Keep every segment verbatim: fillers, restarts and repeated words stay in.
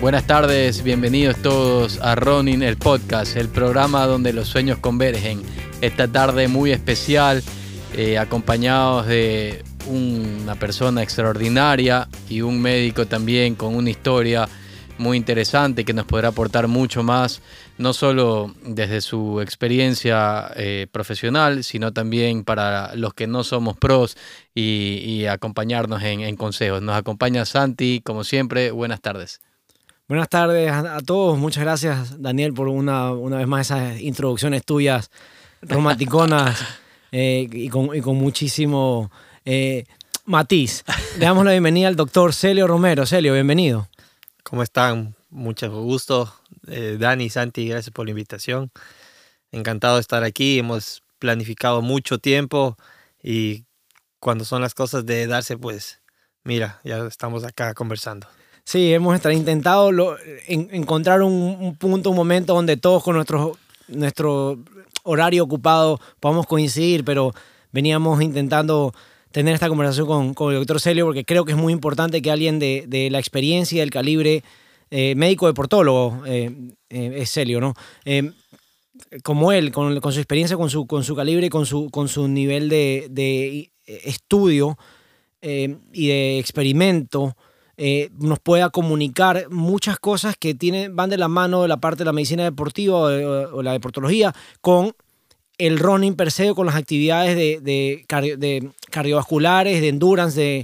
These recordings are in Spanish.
Buenas tardes, bienvenidos todos a Running, el podcast, el programa donde los sueños convergen. Esta tarde muy especial, eh, acompañados de una persona extraordinaria y un médico también con una historia muy interesante que nos podrá aportar mucho más, no solo desde su experiencia eh, profesional, sino también para los que no somos pros y, y acompañarnos en, en consejos. Nos acompaña Santi, como siempre. Buenas tardes. Buenas tardes a, a todos. Muchas gracias, Daniel, por una, una vez más esas introducciones tuyas romanticonas eh, y, con, y con muchísimo eh, matiz. Le damos la bienvenida al doctor Celio Romero. Celio, bienvenido. ¿Cómo están? Mucho gusto. Eh, Dani, Santi, gracias por la invitación. Encantado de estar aquí. Hemos planificado mucho tiempo y cuando son las cosas de darse, pues mira, ya estamos acá conversando. Sí, hemos intentado lo, en, encontrar un, un punto, un momento donde todos con nuestro, nuestro horario ocupado podamos coincidir, pero veníamos intentando tener esta conversación con, con el doctor Celio porque creo que es muy importante que alguien de, de la experiencia y del calibre eh, médico deportólogo, eh, eh, es Celio, ¿no? Eh, como él, con, con su experiencia, con su, con su calibre, con su, con su nivel de, de estudio eh, y de experimento, eh, nos pueda comunicar muchas cosas que tienen, van de la mano de la parte de la medicina deportiva o, de, o la deportología con el running per se, con las actividades de, de, cardio, de cardiovasculares, de endurance, de,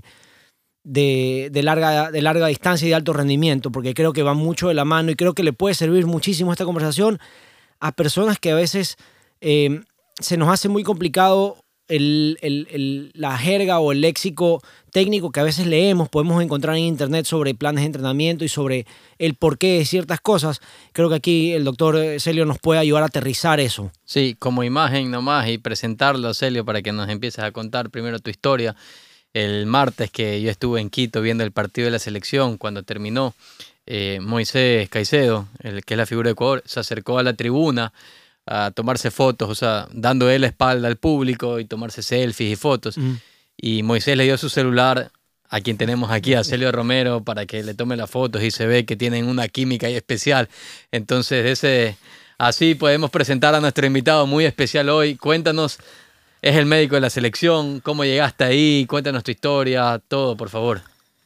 de, de, larga, de larga distancia y de alto rendimiento, porque creo que va mucho de la mano y creo que le puede servir muchísimo esta conversación a personas que a veces eh, se nos hace muy complicado el, el, el, la jerga o el léxico técnico que a veces leemos, podemos encontrar en internet sobre planes de entrenamiento y sobre el porqué de ciertas cosas. Creo que aquí el doctor Celio nos puede ayudar a aterrizar eso. Sí, como imagen nomás y presentarlo, Celio, para que nos empieces a contar primero tu historia. El martes que yo estuve en Quito viendo el partido de la selección, cuando terminó, eh, Moisés Caicedo, el que es la figura de Ecuador, se acercó a la tribuna a tomarse fotos, o sea, dando él la espalda al público y tomarse selfies y fotos. Mm. Y Moisés le dio su celular a quien tenemos aquí, a Celio Romero, para que le tome las fotos y se ve que tienen una química ahí especial. Entonces, ese, así podemos presentar a nuestro invitado muy especial hoy. Cuéntanos, es el médico de la selección, cómo llegaste ahí, cuéntanos tu historia, todo, por favor.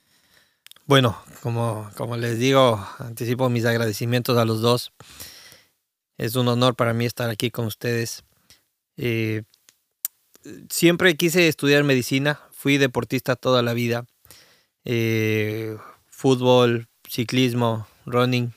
Bueno, como, como les digo, anticipo mis agradecimientos a los dos. Es un honor para mí estar aquí con ustedes. Eh, siempre quise estudiar medicina. Fui deportista toda la vida. Eh, fútbol, ciclismo, running.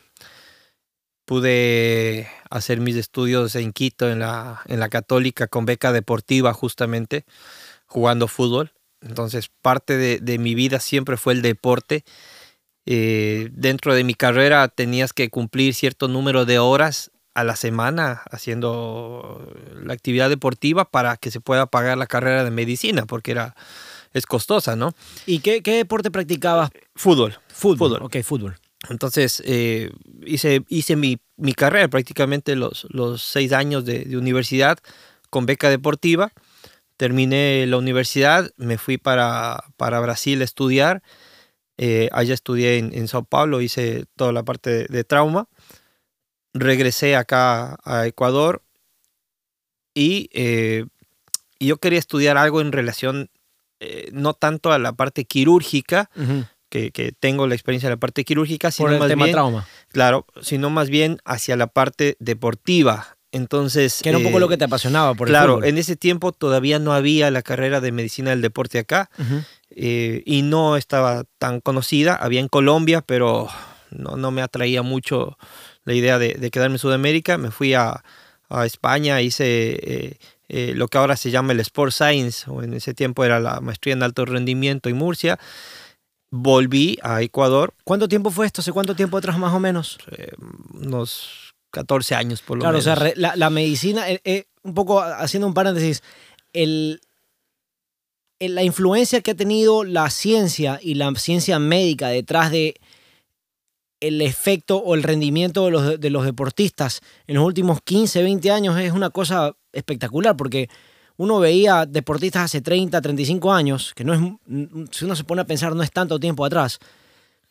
Pude hacer mis estudios en Quito, en la, en la Católica, con beca deportiva justamente, jugando fútbol. Entonces, parte de, de mi vida siempre fue el deporte. Eh, dentro de mi carrera tenías que cumplir cierto número de horas a la semana haciendo la actividad deportiva para que se pueda pagar la carrera de medicina, porque era, es costosa, ¿no? ¿Y qué, qué deporte practicabas? Fútbol. Fútbol, fútbol. Ok, fútbol. Entonces eh, hice, hice mi, mi carrera prácticamente los, los seis años de, de universidad con beca deportiva. Terminé la universidad, me fui para, para Brasil a estudiar. Eh, allá estudié en, en Sao Paulo, hice toda la parte de, de trauma. Regresé acá a Ecuador y eh, yo quería estudiar algo en relación, eh, no tanto a la parte quirúrgica, uh-huh. que, que tengo la experiencia de la parte quirúrgica, sino por el más tema bien, trauma. Claro, sino más bien hacia la parte deportiva. Entonces, que era un poco eh, lo que te apasionaba por claro, el fútbol. En ese tiempo todavía no había la carrera de medicina del deporte acá, uh-huh. eh, y no estaba tan conocida. Había en Colombia, pero no, no me atraía mucho la idea de, de quedarme en Sudamérica. Me fui a, a España, hice eh, eh, lo que ahora se llama el Sport Science, o en ese tiempo era la maestría en alto rendimiento en Murcia. Volví a Ecuador. ¿Cuánto tiempo fue esto? ¿Hace cuánto tiempo atrás más o menos? Eh, unos catorce años por lo claro, menos. Claro, o sea, la, la medicina, eh, eh, un poco haciendo un paréntesis, el, el, la influencia que ha tenido la ciencia y la ciencia médica detrás de el efecto o el rendimiento de los, de los deportistas en los últimos quince, veinte años es una cosa espectacular, porque uno veía deportistas hace treinta, treinta y cinco años, que no es, si uno se pone a pensar, no es tanto tiempo atrás,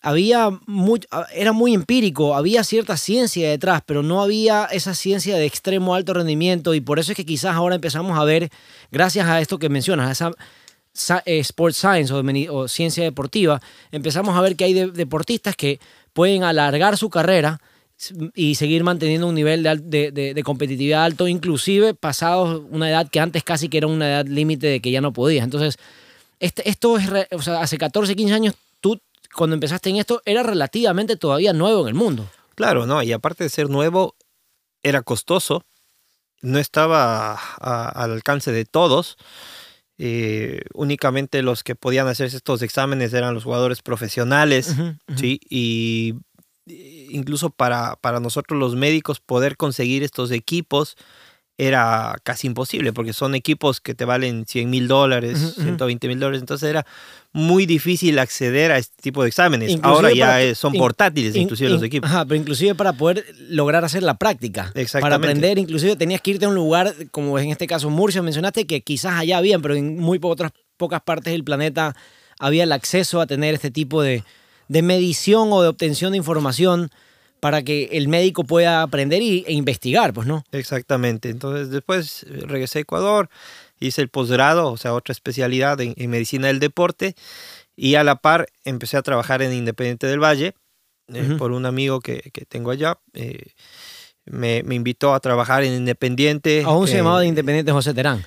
había muy, era muy empírico, había cierta ciencia detrás, pero no había esa ciencia de extremo alto rendimiento, y por eso es que quizás ahora empezamos a ver, gracias a esto que mencionas, a esa eh, sports science o, o ciencia deportiva, empezamos a ver que hay de, deportistas que pueden alargar su carrera y seguir manteniendo un nivel de, de, de, de competitividad alto, inclusive pasados una edad que antes casi que era una edad límite de que ya no podías. Entonces, este, esto es, o sea, hace catorce, quince años, tú cuando empezaste en esto era relativamente todavía nuevo en el mundo. Claro, ¿no? Y aparte de ser nuevo, era costoso, no estaba a, a, al alcance de todos. Eh, únicamente los que podían hacerse estos exámenes eran los jugadores profesionales, uh-huh, uh-huh. ¿sí? Y incluso para, para nosotros los médicos poder conseguir estos equipos era casi imposible, porque son equipos que te valen cien mil dólares, uh-huh, ciento veinte mil dólares, entonces era muy difícil acceder a este tipo de exámenes. Inclusive ahora ya para, son portátiles, in, inclusive in, los equipos. Ajá, pero inclusive para poder lograr hacer la práctica, para aprender, inclusive tenías que irte a un lugar, como en este caso Murcia, mencionaste que quizás allá habían, pero en muy otras pocas partes del planeta había el acceso a tener este tipo de, de medición o de obtención de información para que el médico pueda aprender y, e investigar, pues, ¿no? Exactamente. Entonces, después regresé a Ecuador, hice el posgrado, o sea, otra especialidad en, en medicina del deporte, y a la par empecé a trabajar en Independiente del Valle, eh, uh-huh. por un amigo que, que tengo allá. Eh, me, me invitó a trabajar en Independiente. Aún se eh, llamaba de Independiente José Terán.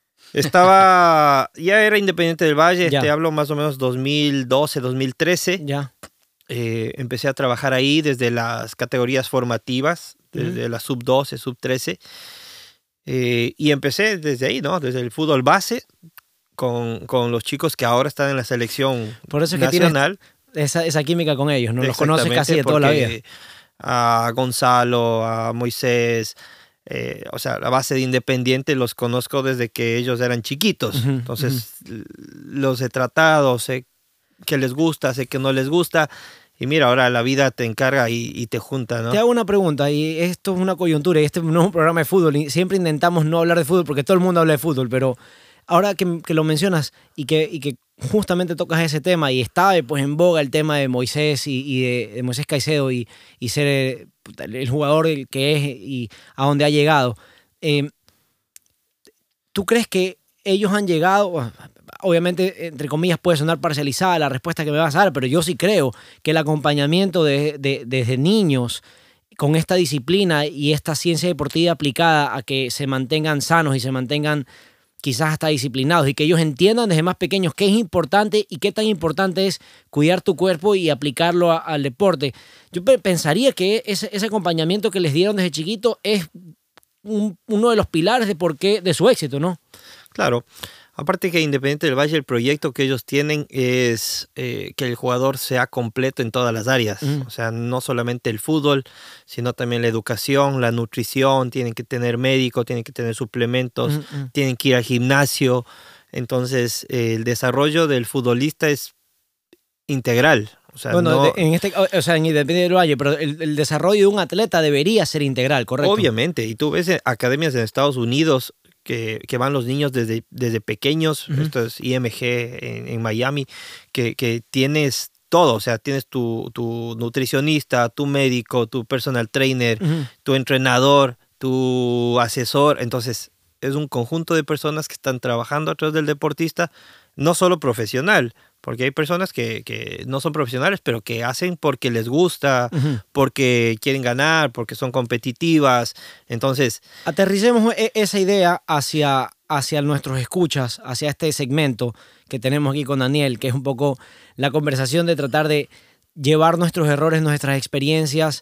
Estaba, ya era Independiente del Valle, ya. te hablo más o menos dos mil doce, dos mil trece. Ya. Eh, empecé a trabajar ahí desde las categorías formativas, desde uh-huh. la sub doce, sub trece, eh, y empecé desde ahí, ¿no? Desde el fútbol base, con, con los chicos que ahora están en la selección Por eso es nacional. Que tienes esa, esa química con ellos, ¿no? Los conoces casi de toda la vida. A Gonzalo, a Moisés, eh, o sea, la base de Independiente los conozco desde que ellos eran chiquitos, uh-huh. entonces uh-huh. los he tratado, sé que les gusta, sé que no les gusta, y mira, ahora la vida te encarga y, y te junta, ¿no? Te hago una pregunta, y esto es una coyuntura, y este no es un programa de fútbol, y siempre intentamos no hablar de fútbol, porque todo el mundo habla de fútbol, pero ahora que, que lo mencionas, y que, y que justamente tocas ese tema, y está pues en boga el tema de Moisés, y, y de, de Moisés Caicedo, y, y ser el, el jugador que es, y a donde ha llegado, eh, ¿tú crees que ellos han llegado? Obviamente, entre comillas, puede sonar parcializada la respuesta que me vas a dar, pero yo sí creo que el acompañamiento de, de, desde niños con esta disciplina y esta ciencia deportiva aplicada a que se mantengan sanos y se mantengan quizás hasta disciplinados, y que ellos entiendan desde más pequeños qué es importante y qué tan importante es cuidar tu cuerpo y aplicarlo a, al deporte. Yo pensaría que ese, ese acompañamiento que les dieron desde chiquito es un, uno de los pilares de, por qué, de su éxito, ¿no? Claro. Aparte que Independiente del Valle, el proyecto que ellos tienen es eh, que el jugador sea completo en todas las áreas. Mm. O sea, no solamente el fútbol, sino también la educación, la nutrición, tienen que tener médico, tienen que tener suplementos, mm, mm. tienen que ir al gimnasio. Entonces, eh, el desarrollo del futbolista es integral. O sea, bueno, no, de, en este, o sea, en Independiente del Valle, pero el, el desarrollo de un atleta debería ser integral, ¿correcto? Obviamente, y tú ves academias en Estados Unidos que, que van los niños desde, desde pequeños, uh-huh. esto es I M G en, en Miami, que, que tienes todo, o sea, tienes tu, tu nutricionista, tu médico, tu personal trainer, uh-huh. tu entrenador, tu asesor, entonces es un conjunto de personas que están trabajando atrás del deportista, no solo profesional, porque hay personas que, que no son profesionales, pero que hacen porque les gusta, uh-huh. porque quieren ganar, porque son competitivas. Entonces, aterricemos esa idea hacia, hacia nuestros escuchas, hacia este segmento que tenemos aquí con Daniel, que es un poco la conversación de tratar de llevar nuestros errores, nuestras experiencias.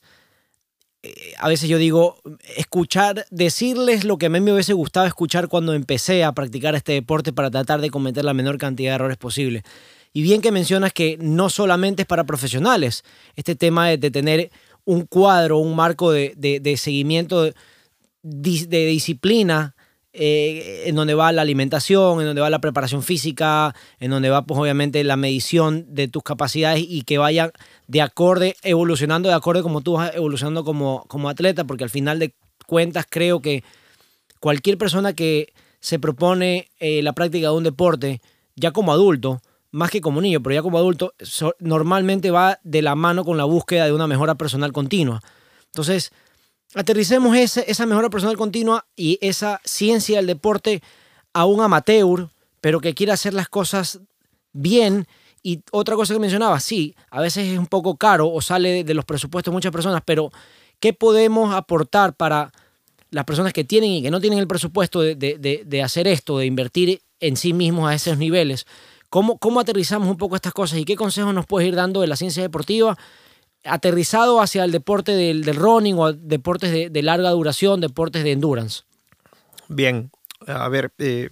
A veces yo digo, escuchar, decirles lo que a mí me hubiese gustado escuchar cuando empecé a practicar este deporte para tratar de cometer la menor cantidad de errores posible. Y bien que mencionas que no solamente es para profesionales, este tema de, de tener un cuadro, un marco de, de, de seguimiento, de, de disciplina, eh, en donde va la alimentación, en donde va la preparación física, en donde va pues obviamente la medición de tus capacidades y que vaya de acorde, evolucionando de acorde como tú vas evolucionando como, como atleta, porque al final de cuentas creo que cualquier persona que se propone eh, la práctica de un deporte, ya como adulto, más que como niño, pero ya como adulto, so, normalmente va de la mano con la búsqueda de una mejora personal continua. Entonces, aterricemos ese, esa mejora personal continua y esa ciencia del deporte a un amateur, pero que quiere hacer las cosas bien. Y otra cosa que mencionaba, sí, a veces es un poco caro o sale de los presupuestos de muchas personas, pero ¿qué podemos aportar para las personas que tienen y que no tienen el presupuesto de, de, de, de hacer esto, de invertir en sí mismos a esos niveles? ¿Cómo, ¿Cómo aterrizamos un poco estas cosas y qué consejos nos puedes ir dando de la ciencia deportiva aterrizado hacia el deporte del, del running o deportes de, de larga duración, deportes de endurance? Bien, a ver, eh,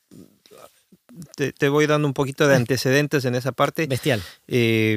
te, te voy dando un poquito de antecedentes en esa parte. Bestial. Eh,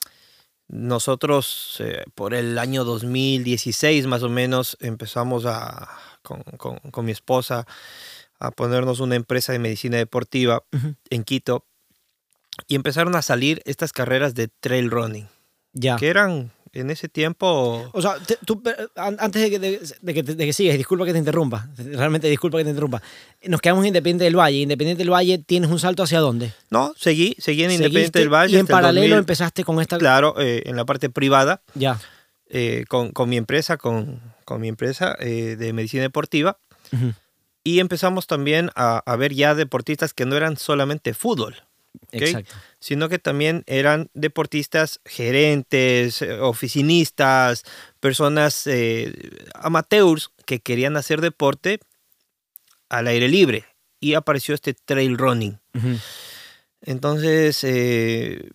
nosotros eh, por el año dos mil dieciséis más o menos empezamos a, con, con, con mi esposa a ponernos una empresa de medicina deportiva uh-huh. en Quito y empezaron a salir estas carreras de trail running. Ya. Que eran en ese tiempo... O sea, te, tú, antes de que, de, de, que, de que sigas, disculpa que te interrumpa, realmente disculpa que te interrumpa, nos quedamos en Independiente del Valle. Independiente del Valle, ¿tienes un salto hacia dónde? No, seguí, seguí en Independiente del Valle. Y en paralelo dos mil, empezaste con esta... Claro, eh, en la parte privada. Ya. Eh, con, con mi empresa, con, con mi empresa eh, de medicina deportiva. Uh-huh. Y empezamos también a, a ver ya deportistas que no eran solamente fútbol. ¿Okay? Exacto. Sino que también eran deportistas, gerentes, oficinistas, personas eh, amateurs que querían hacer deporte al aire libre. Y apareció este trail running. Uh-huh. Entonces, eh,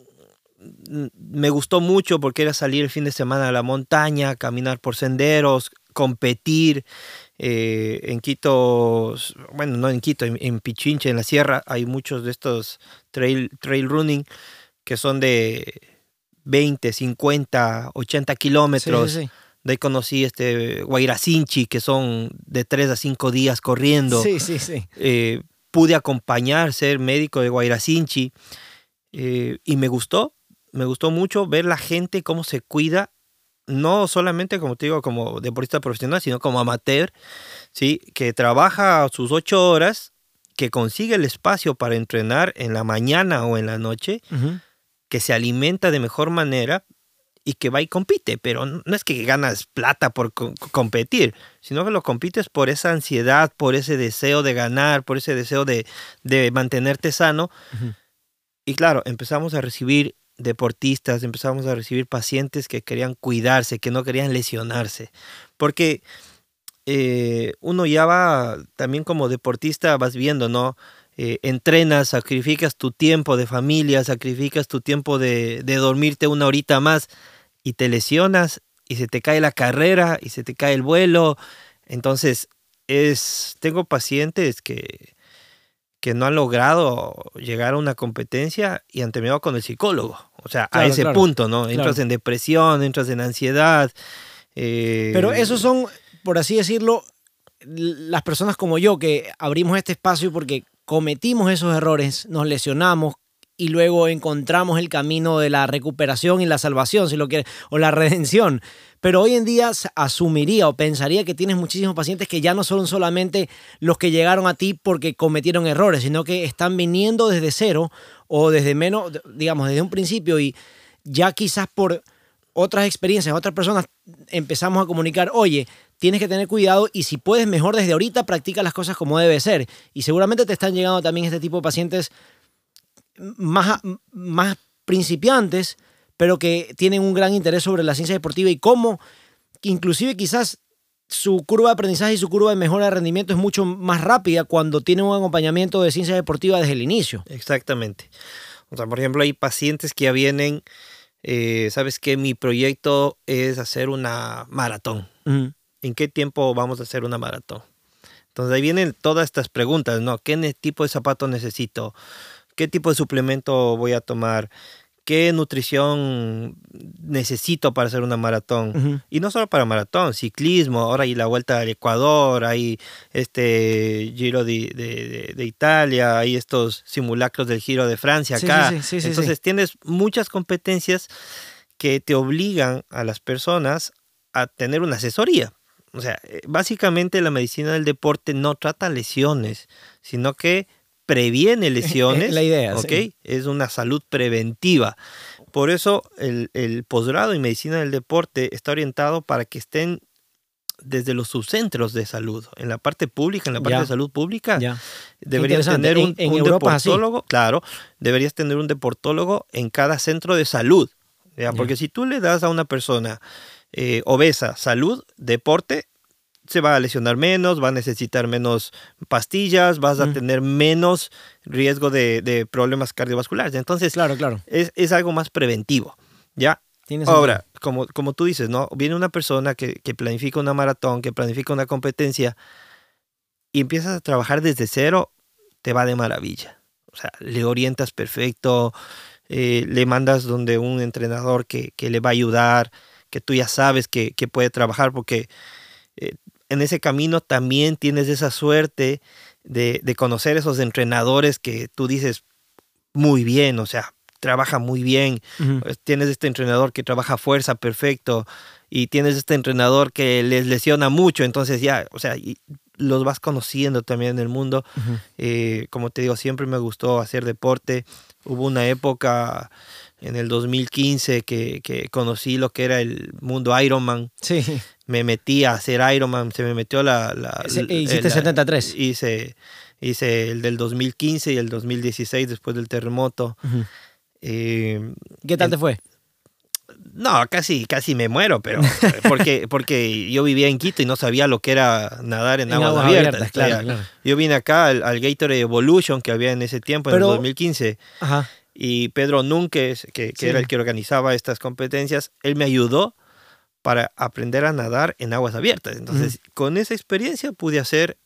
me gustó mucho porque era salir el fin de semana a la montaña, caminar por senderos, competir. Eh, en Quito, bueno, no en Quito, en, en Pichincha, en la sierra, hay muchos de estos trail, trail running que son de veinte, cincuenta, ochenta kilómetros. Sí, sí, sí. De ahí conocí este Guairacinchi, que son de tres a cinco días corriendo. Sí, sí, sí. Eh, pude acompañar, ser médico de Guairacinchi eh, y me gustó, me gustó mucho ver la gente cómo se cuida. No solamente, como te digo, como deportista profesional, sino como amateur, ¿sí? Que trabaja sus ocho horas, que consigue el espacio para entrenar en la mañana o en la noche, uh-huh. que se alimenta de mejor manera y que va y compite. Pero no es que ganas plata por co- competir, sino que lo compites por esa ansiedad, por ese deseo de ganar, por ese deseo de, de mantenerte sano. Uh-huh. Y claro, empezamos a recibir deportistas, empezamos a recibir pacientes que querían cuidarse, que no querían lesionarse, porque eh, uno ya va también como deportista, vas viendo, ¿no? Eh, entrenas, sacrificas tu tiempo de familia, sacrificas tu tiempo de, de dormirte una horita más y te lesionas y se te cae la carrera y se te cae el vuelo. Entonces, es, tengo pacientes que que no han logrado llegar a una competencia y han terminado con el psicólogo. O sea, claro, a ese claro, punto, ¿no? Entras claro. en depresión, entras en ansiedad. Eh... Pero esos son, por así decirlo, las personas como yo que abrimos este espacio porque cometimos esos errores, nos lesionamos y luego encontramos el camino de la recuperación y la salvación, si lo quieres, o la redención. Pero hoy en día asumiría o pensaría que tienes muchísimos pacientes que ya no son solamente los que llegaron a ti porque cometieron errores, sino que están viniendo desde cero o desde menos, digamos, desde un principio y ya quizás por otras experiencias, otras personas empezamos a comunicar, oye, tienes que tener cuidado y si puedes mejor desde ahorita practica las cosas como debe ser. Y seguramente te están llegando también este tipo de pacientes más, más principiantes, pero que tienen un gran interés sobre la ciencia deportiva y cómo, inclusive quizás su curva de aprendizaje y su curva de mejora de rendimiento es mucho más rápida cuando tienen un acompañamiento de ciencia deportiva desde el inicio. Exactamente. O sea, por ejemplo, hay pacientes que ya vienen, eh, ¿sabes qué? Mi proyecto es hacer una maratón. Uh-huh. ¿En qué tiempo vamos a hacer una maratón? Entonces ahí vienen todas estas preguntas, ¿no? ¿Qué tipo de zapato necesito? ¿Qué tipo de suplemento voy a tomar? ¿Qué nutrición necesito para hacer una maratón? Uh-huh. Y no solo para maratón, ciclismo, ahora hay la Vuelta al Ecuador, hay este Giro de, de, de Italia, hay estos simulacros del Giro de Francia acá. Sí, sí, sí, sí, Entonces sí. tienes muchas competencias que te obligan a las personas a tener una asesoría. O sea, básicamente la medicina del deporte no trata lesiones, sino que previene lesiones. La idea, ¿ok? sí. Es una salud preventiva. Por eso el, el posgrado en medicina del deporte está orientado para que estén desde los subcentros de salud, en la parte pública, en la parte Ya. de salud pública, Ya. deberías Interesante. tener un, En- en un Europa es así. deportólogo, claro, deberías tener un deportólogo en cada centro de salud, ¿ya? Ya. Porque si tú le das a una persona eh, obesa salud, deporte, se va a lesionar menos, va a necesitar menos pastillas, vas a Mm. tener menos riesgo de, de problemas cardiovasculares. Entonces, Claro, claro. es, es algo más preventivo, ¿ya? Tiene sentido. Ahora, como, como tú dices, ¿no? Viene una persona que, que planifica una maratón, que planifica una competencia y empiezas a trabajar desde cero, te va de maravilla. O sea, le orientas perfecto, eh, le mandas donde un entrenador que, que le va a ayudar, que tú ya sabes que, que puede trabajar, porque eh, en ese camino también tienes esa suerte de, de conocer esos entrenadores que tú dices muy bien, o sea, trabaja muy bien. Ujú. Pues tienes este entrenador que trabaja a fuerza perfecto y tienes este entrenador que les lesiona mucho, entonces ya, o sea, y los vas conociendo también en el mundo. Ujú. Eh, como te digo, siempre me gustó hacer deporte. Hubo una época en el dos mil quince que, que conocí lo que era el mundo Ironman. Sí. Me metí a hacer Ironman, se me metió la... la Ese- la- hiciste la- setenta y tres. Hice, hice el del dos mil quince y el dos mil dieciséis después del terremoto. Ujú. Eh, ¿Qué tal en- te fue? no, casi, casi me muero, pero porque, porque yo vivía en Quito y no sabía lo que era nadar en, En aguas, aguas abiertas. abiertas, claro, O sea, claro. Yo vine acá al, al Gatorade Evolution que había en ese tiempo, Pero- en el dos mil quince, Ajá. y Pedro Núñez, que, que Sí. era el que organizaba estas competencias, él me ayudó para aprender a nadar en aguas abiertas. Entonces, con esa experiencia pude hacer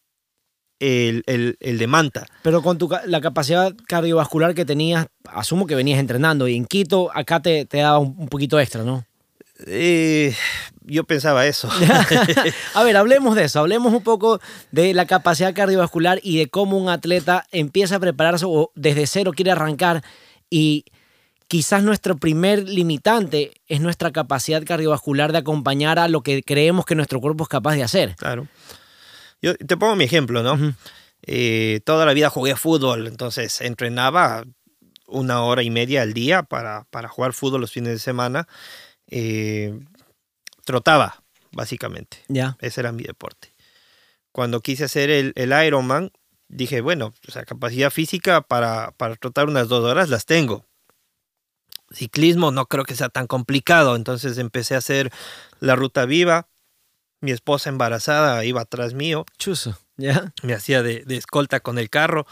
el, el, el de manta. Pero con tu, ca- la capacidad cardiovascular que tenías, asumo que venías entrenando. Y en Quito, acá te, te daba un, un poquito extra, ¿no? Eh, yo pensaba eso. A ver, hablemos de eso. Hablemos un poco de la capacidad cardiovascular y de cómo un atleta empieza a prepararse o desde cero quiere arrancar. Y quizás nuestro primer limitante es nuestra capacidad cardiovascular de acompañar a lo que creemos que nuestro cuerpo es capaz de hacer. Claro. Yo te pongo mi ejemplo, ¿no? Ujú. Eh, toda la vida jugué fútbol, entonces entrenaba una hora y media al día para, para jugar fútbol los fines de semana. Eh, trotaba, básicamente. Ya. Ese era mi deporte. Cuando quise hacer el, el Ironman, dije, bueno, o sea, capacidad física para, para trotar unas dos horas las tengo. Ciclismo no creo que sea tan complicado, entonces empecé a hacer la ruta viva. Mi esposa embarazada iba atrás mío, Chuzo. Ya. me hacía de, de escolta con el carro.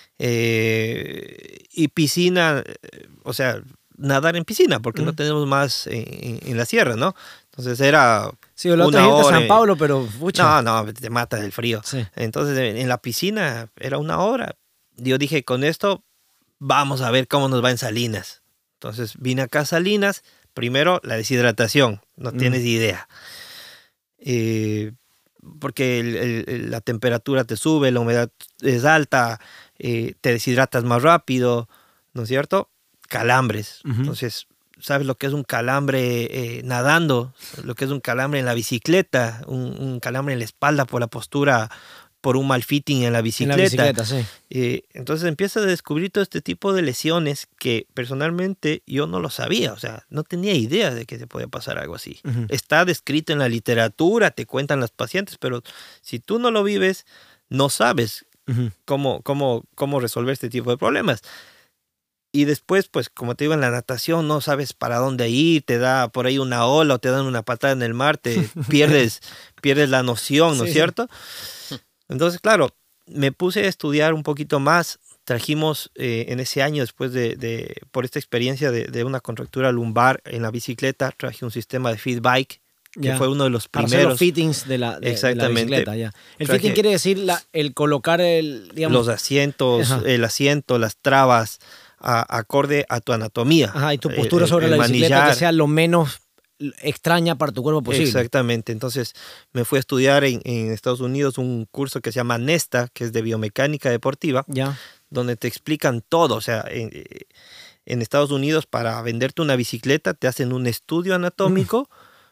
Eh, y piscina, eh, o sea, nadar en piscina, porque Mm. no tenemos más en, en- en la sierra, ¿no? Entonces era Sí, el otro una es irte a hora San y- Pablo, pero pucha. No, no, te mata del frío. Sí. Entonces en en la piscina era una hora. Yo dije, con esto vamos a ver cómo nos va en Salinas. Entonces vine acá a Salinas, primero la deshidratación, no Mm. tienes idea. Eh, porque el- el- el- la temperatura te sube, la humedad es alta, eh, te deshidratas más rápido, ¿no es cierto? Calambres. Ujú. Entonces, ¿sabes lo que es un calambre eh, nadando? Lo que es un calambre en la bicicleta, un, un calambre en la espalda por la postura, por un mal fitting en la En bicicleta. la bicicleta, sí. Eh, entonces empiezas a descubrir todo este tipo de lesiones que personalmente yo no lo sabía, o sea, no tenía idea de que se podía pasar algo así. Ujú. Está descrito en la literatura, te cuentan los pacientes, pero si tú no lo vives, no sabes Ujú. cómo, cómo, cómo resolver este tipo de problemas. Y después, pues, como te digo, en la natación no sabes para dónde ir, te da por ahí una ola o te dan una patada en el mar, te pierdes, pierdes la noción, ¿no Sí, es sí. cierto? Entonces, claro, me puse a estudiar un poquito más. Trajimos eh, en ese año, después de, de por esta experiencia de, de una contractura lumbar en la bicicleta, traje un sistema de Fit Bike, que Ya. fue uno de los Para hacer primeros. los fittings de la, de- de la Exactamente. bicicleta. Ya. El Traje- fitting quiere decir la- el colocar el, digamos, Los asientos, Ajá. el asiento, las trabas, a- acorde a tu anatomía. ajá, y tu Eh, postura el- sobre el la bicicleta manillar. que sea lo menos extraña para tu cuerpo posible. Exactamente. Entonces me fui a estudiar en, en Estados Unidos un curso que se llama NESTA, que es de biomecánica deportiva, Ya. donde te explican todo. O sea, en, en Estados Unidos para venderte una bicicleta te hacen un estudio anatómico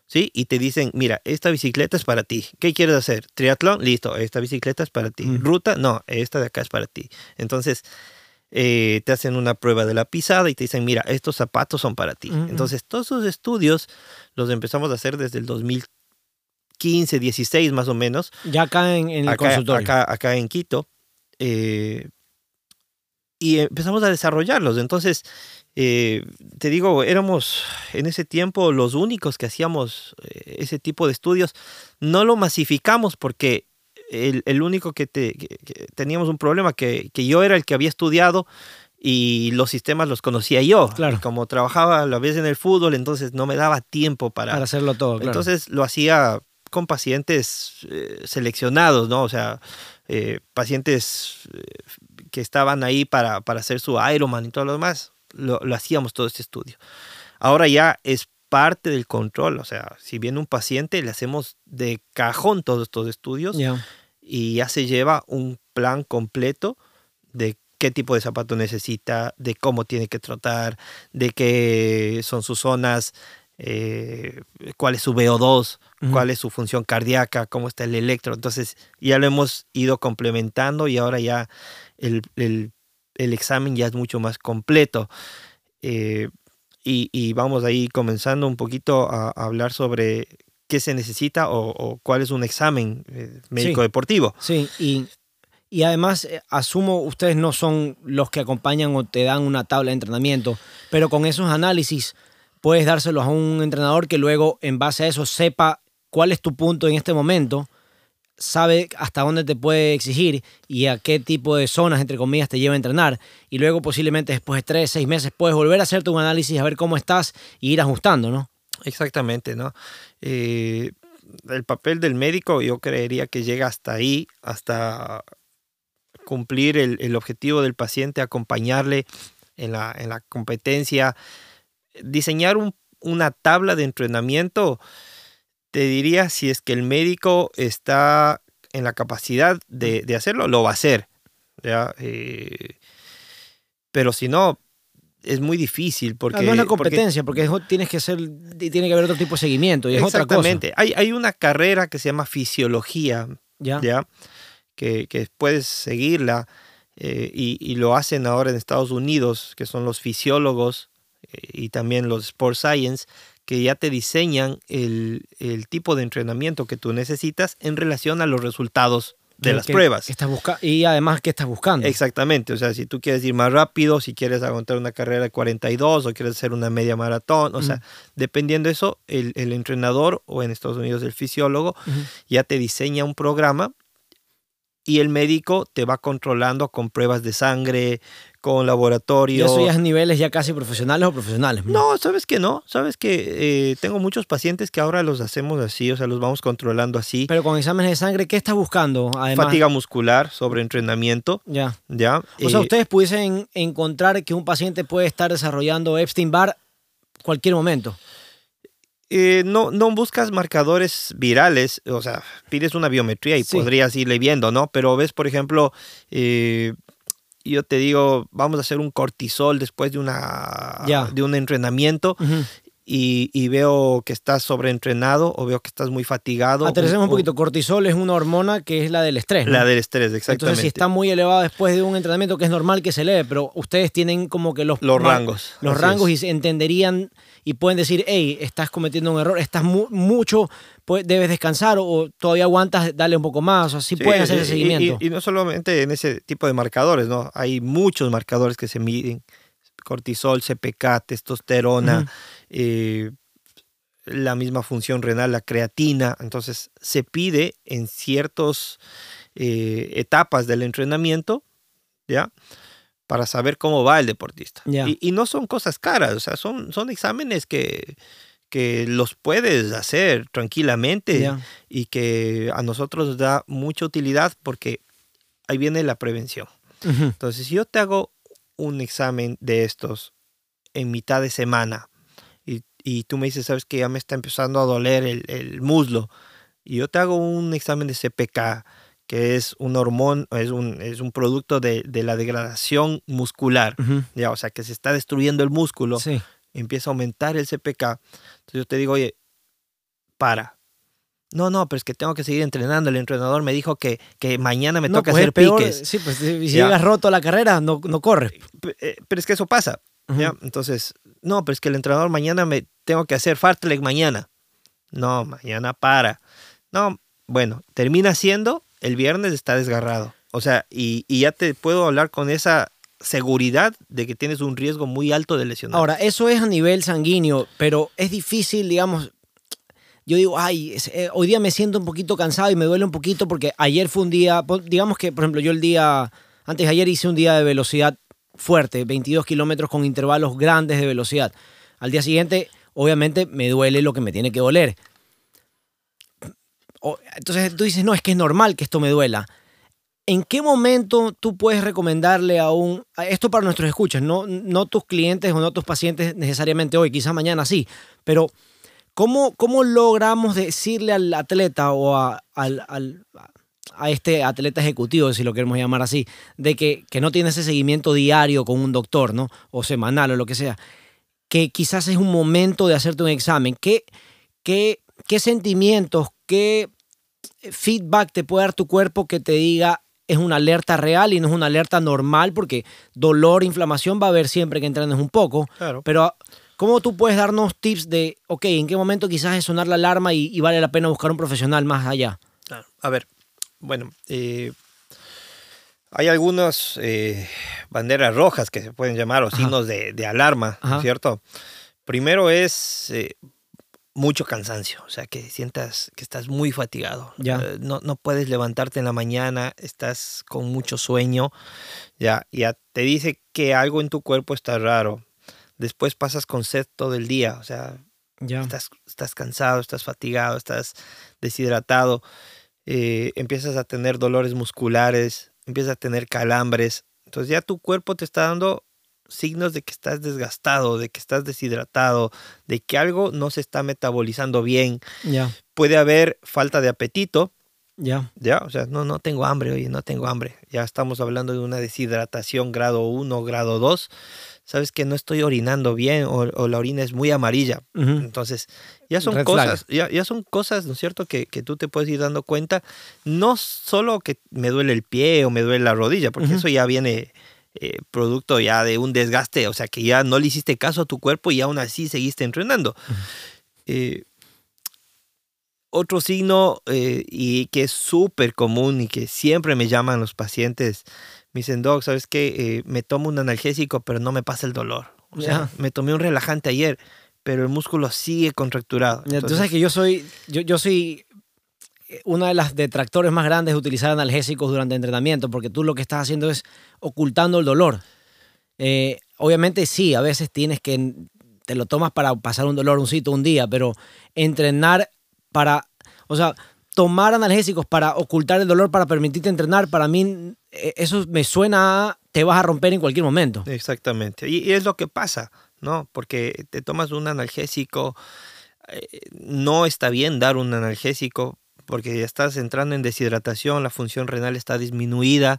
¿sí? Y te dicen, mira, esta bicicleta es para ti. ¿Qué quieres hacer? ¿Triatlón? Listo, esta bicicleta es para ti. Mm. ¿Ruta? No, esta de acá es para ti. Entonces, eh, te hacen una prueba de la pisada y te dicen, mira, estos zapatos son para ti. Mm. Entonces, todos esos estudios los empezamos a hacer desde el dos mil quince, dieciséis más o menos. Ya acá en, en el acá, consultorio. Acá, acá en Quito. Eh, y empezamos a desarrollarlos. Entonces, eh, te digo, éramos en ese tiempo los únicos que hacíamos eh, ese tipo de estudios. No lo masificamos porque el, el único que, te, que, que teníamos un problema, que, que yo era el que había estudiado y los sistemas los conocía yo. Claro. Y como trabajaba a la vez en el fútbol, entonces no me daba tiempo para, para hacerlo todo. Claro. Entonces lo hacía con pacientes eh, seleccionados, ¿no? O sea, eh, pacientes eh, que estaban ahí para, para hacer su Ironman y todo lo demás. Lo, lo hacíamos todo este estudio. Ahora ya es parte del control. O sea, si viene un paciente, le hacemos de cajón todos estos estudios Yeah. y ya se lleva un plan completo de qué tipo de zapato necesita, de cómo tiene que trotar, de qué son sus zonas, eh, cuál es su V O dos, uh-huh. cuál es su función cardíaca, cómo está el electro. Entonces ya lo hemos ido complementando y ahora ya el, el, el examen ya es mucho más completo. Eh, y, y vamos ahí comenzando un poquito a, a hablar sobre qué se necesita o, o cuál es un examen eh, médico sí, deportivo. Sí, y, y además eh, asumo ustedes no son los que acompañan o te dan una tabla de entrenamiento, pero con esos análisis puedes dárselos a un entrenador que luego en base a eso sepa cuál es tu punto en este momento, sabe hasta dónde te puede exigir y a qué tipo de zonas, entre comillas, te lleva a entrenar. Y luego posiblemente después de tres, seis meses puedes volver a hacerte un análisis, a ver cómo estás y ir ajustando, ¿no? Exactamente, ¿no? Eh, el papel del médico yo creería que llega hasta ahí, hasta cumplir el, el objetivo del paciente, acompañarle en la, en la competencia, diseñar un, una tabla de entrenamiento. Te diría, si es que el médico está en la capacidad de, de hacerlo, lo va a hacer, ¿ya? Eh, pero si no, es muy difícil porque... No, no es la competencia, porque, porque tienes que hacer, tiene que haber otro tipo de seguimiento y es otra cosa. Exactamente. Hay, hay una carrera que se llama fisiología, ¿ya? ¿ya? Que, que puedes seguirla eh, y, y lo hacen ahora en Estados Unidos, que son los fisiólogos eh, y también los Sport Science, que ya te diseñan el, el tipo de entrenamiento que tú necesitas en relación a los resultados de las que, pruebas. Que estás busca- y además, ¿qué estás buscando? Exactamente. O sea, si tú quieres ir más rápido, si quieres aguantar una carrera de cuarenta y dos o quieres hacer una media maratón, o uh-huh. sea, dependiendo de eso, el, el entrenador o en Estados Unidos el fisiólogo uh-huh. ya te diseña un programa y el médico te va controlando con pruebas de sangre, con laboratorio. ¿Y eso ya es niveles ya casi profesionales o profesionales? No, ¿sabes que no? ¿Sabes que eh, tengo muchos pacientes que ahora los hacemos así, o sea, los vamos controlando así. Pero con exámenes de sangre, ¿qué estás buscando? Además, fatiga muscular, sobreentrenamiento. Ya. Ya. O eh, sea, ustedes pudiesen encontrar que un paciente puede estar desarrollando Epstein-Barr cualquier momento. Eh, no, no buscas marcadores virales, o sea, pides una biometría y sí. podrías irle viendo, ¿no? Pero ves, por ejemplo, eh, yo te digo, vamos a hacer un cortisol después de, una, yeah. de un entrenamiento uh-huh. y, y veo que estás sobreentrenado o veo que estás muy fatigado. Aterricemos un, un poquito, cortisol es una hormona que es la del estrés, ¿no? La del estrés, exactamente. Entonces, si está muy elevado después de un entrenamiento, que es normal que se eleve, pero ustedes tienen como que los, los rangos. Los rangos es. Y entenderían y pueden decir, hey, estás cometiendo un error, estás mu- mucho, pues, debes descansar o, o todavía aguantas, dale un poco más, o así sí, pueden hacer ese seguimiento. Y, y, y no solamente en ese tipo de marcadores, ¿no? Hay muchos marcadores que se miden, cortisol, C P K, testosterona, uh-huh. eh, la misma función renal, la creatina. Entonces se pide en ciertas eh, etapas del entrenamiento, ¿ya?, para saber cómo va el deportista. Yeah. Y, y no son cosas caras, o sea, son, son exámenes que, que los puedes hacer tranquilamente yeah. y que a nosotros nos da mucha utilidad porque ahí viene la prevención. Uh-huh. Entonces, si yo te hago un examen de estos en mitad de semana y, y tú me dices, sabes que ya me está empezando a doler el, el muslo, y yo te hago un examen de C P K, que es un hormón, es un, es un producto de, de la degradación muscular, uh-huh. ya, o sea, que se está destruyendo el músculo, sí. empieza a aumentar el C P K. Entonces yo te digo, oye, para. No, no, pero es que tengo que seguir entrenando. El entrenador me dijo que, que mañana me No, toca pues hacer es peor, piques. sí, pues si Ya. llegas roto a la carrera, no, no corres. P- eh, Pero es que eso pasa. Ujú. ¿Ya? Entonces, no, pero es que el entrenador mañana me tengo que hacer fartlek mañana. No, mañana para. No, bueno, termina siendo, el viernes está desgarrado. O sea, y, y ya te puedo hablar con esa seguridad de que tienes un riesgo muy alto de lesionar. Ahora, eso es a nivel sanguíneo, pero es difícil, digamos, yo digo, ay, es- eh, hoy día me siento un poquito cansado y me duele un poquito porque ayer fue un día, po- digamos que, por ejemplo, yo el día, antes de ayer hice un día de velocidad fuerte, veintidós kilómetros con intervalos grandes de velocidad. Al día siguiente, obviamente, me duele lo que me tiene que doler. O- entonces tú dices, no, es que es normal que esto me duela. ¿En qué momento tú puedes recomendarle a un... a esto para nuestros escuchas, no, no tus clientes o no tus pacientes necesariamente hoy, quizás mañana sí, pero ¿cómo, cómo logramos decirle al atleta o a, al, al- a este atleta ejecutivo, si lo queremos llamar así, de que, que no tiene ese seguimiento diario con un doctor, ¿no? O semanal o lo que sea, que quizás es un momento de hacerte un examen? ¿Qué, qué, qué sentimientos, qué feedback te puede dar tu cuerpo que te diga es una alerta real y no es una alerta normal? Porque dolor, inflamación va a haber siempre que entrenes un poco. Claro. Pero ¿cómo tú puedes darnos tips de, ok, en qué momento quizás es sonar la alarma y, y vale la pena buscar un profesional más allá? Claro. A ver, bueno, eh, hay algunas eh, banderas rojas que se pueden llamar o Ajá. signos de, de alarma, ¿no Ajá. es cierto? Primero es eh, mucho cansancio, o sea, que sientas que estás muy fatigado. Ya. Eh, no, no puedes levantarte en la mañana, estás con mucho sueño, ya, ya te dice que algo en tu cuerpo está raro. Después pasas con sed todo el día, o sea, Ya. estás, estás cansado, estás fatigado, estás deshidratado, eh, empiezas a tener dolores musculares, empiezas a tener calambres. Entonces ya tu cuerpo te está dando signos de que estás desgastado, de que estás deshidratado, de que algo no se está metabolizando bien. Ya. Puede haber falta de apetito, Ya. ya, o sea, no, no tengo hambre, oye, no tengo hambre. Ya estamos hablando de una deshidratación grado uno, grado dos. Sabes que no estoy orinando bien o, o la orina es muy amarilla. Ujú. Entonces, ya son Red cosas, ya, ya son cosas, ¿no es cierto?, que, que tú te puedes ir dando cuenta. No solo que me duele el pie o me duele la rodilla, porque Ujú. eso ya viene eh, producto ya de un desgaste, o sea, que ya no le hiciste caso a tu cuerpo y aún así seguiste entrenando. Eh, otro signo eh, y que es súper común y que siempre me llaman los pacientes, me dicen, Doc, ¿sabes qué? Eh, me tomo un analgésico, pero no me pasa el dolor. O sea, Ya. me tomé un relajante ayer, pero el músculo sigue contracturado. Ya, tú Entonces, sabes que yo soy, yo, yo soy una de las detractores más grandes de utilizar analgésicos durante el entrenamiento, porque tú lo que estás haciendo es ocultando el dolor. Eh, obviamente sí, a veces tienes que, te lo tomas para pasar un dolor un sitio un día, pero entrenar para, o sea, tomar analgésicos para ocultar el dolor, para permitirte entrenar, para mí eh, eso me suena a te vas a romper en cualquier momento. exactamente. Y, y es lo que pasa, ¿no? Porque te tomas un analgésico, eh, no está bien dar un analgésico porque estás entrando en deshidratación, la función renal está disminuida,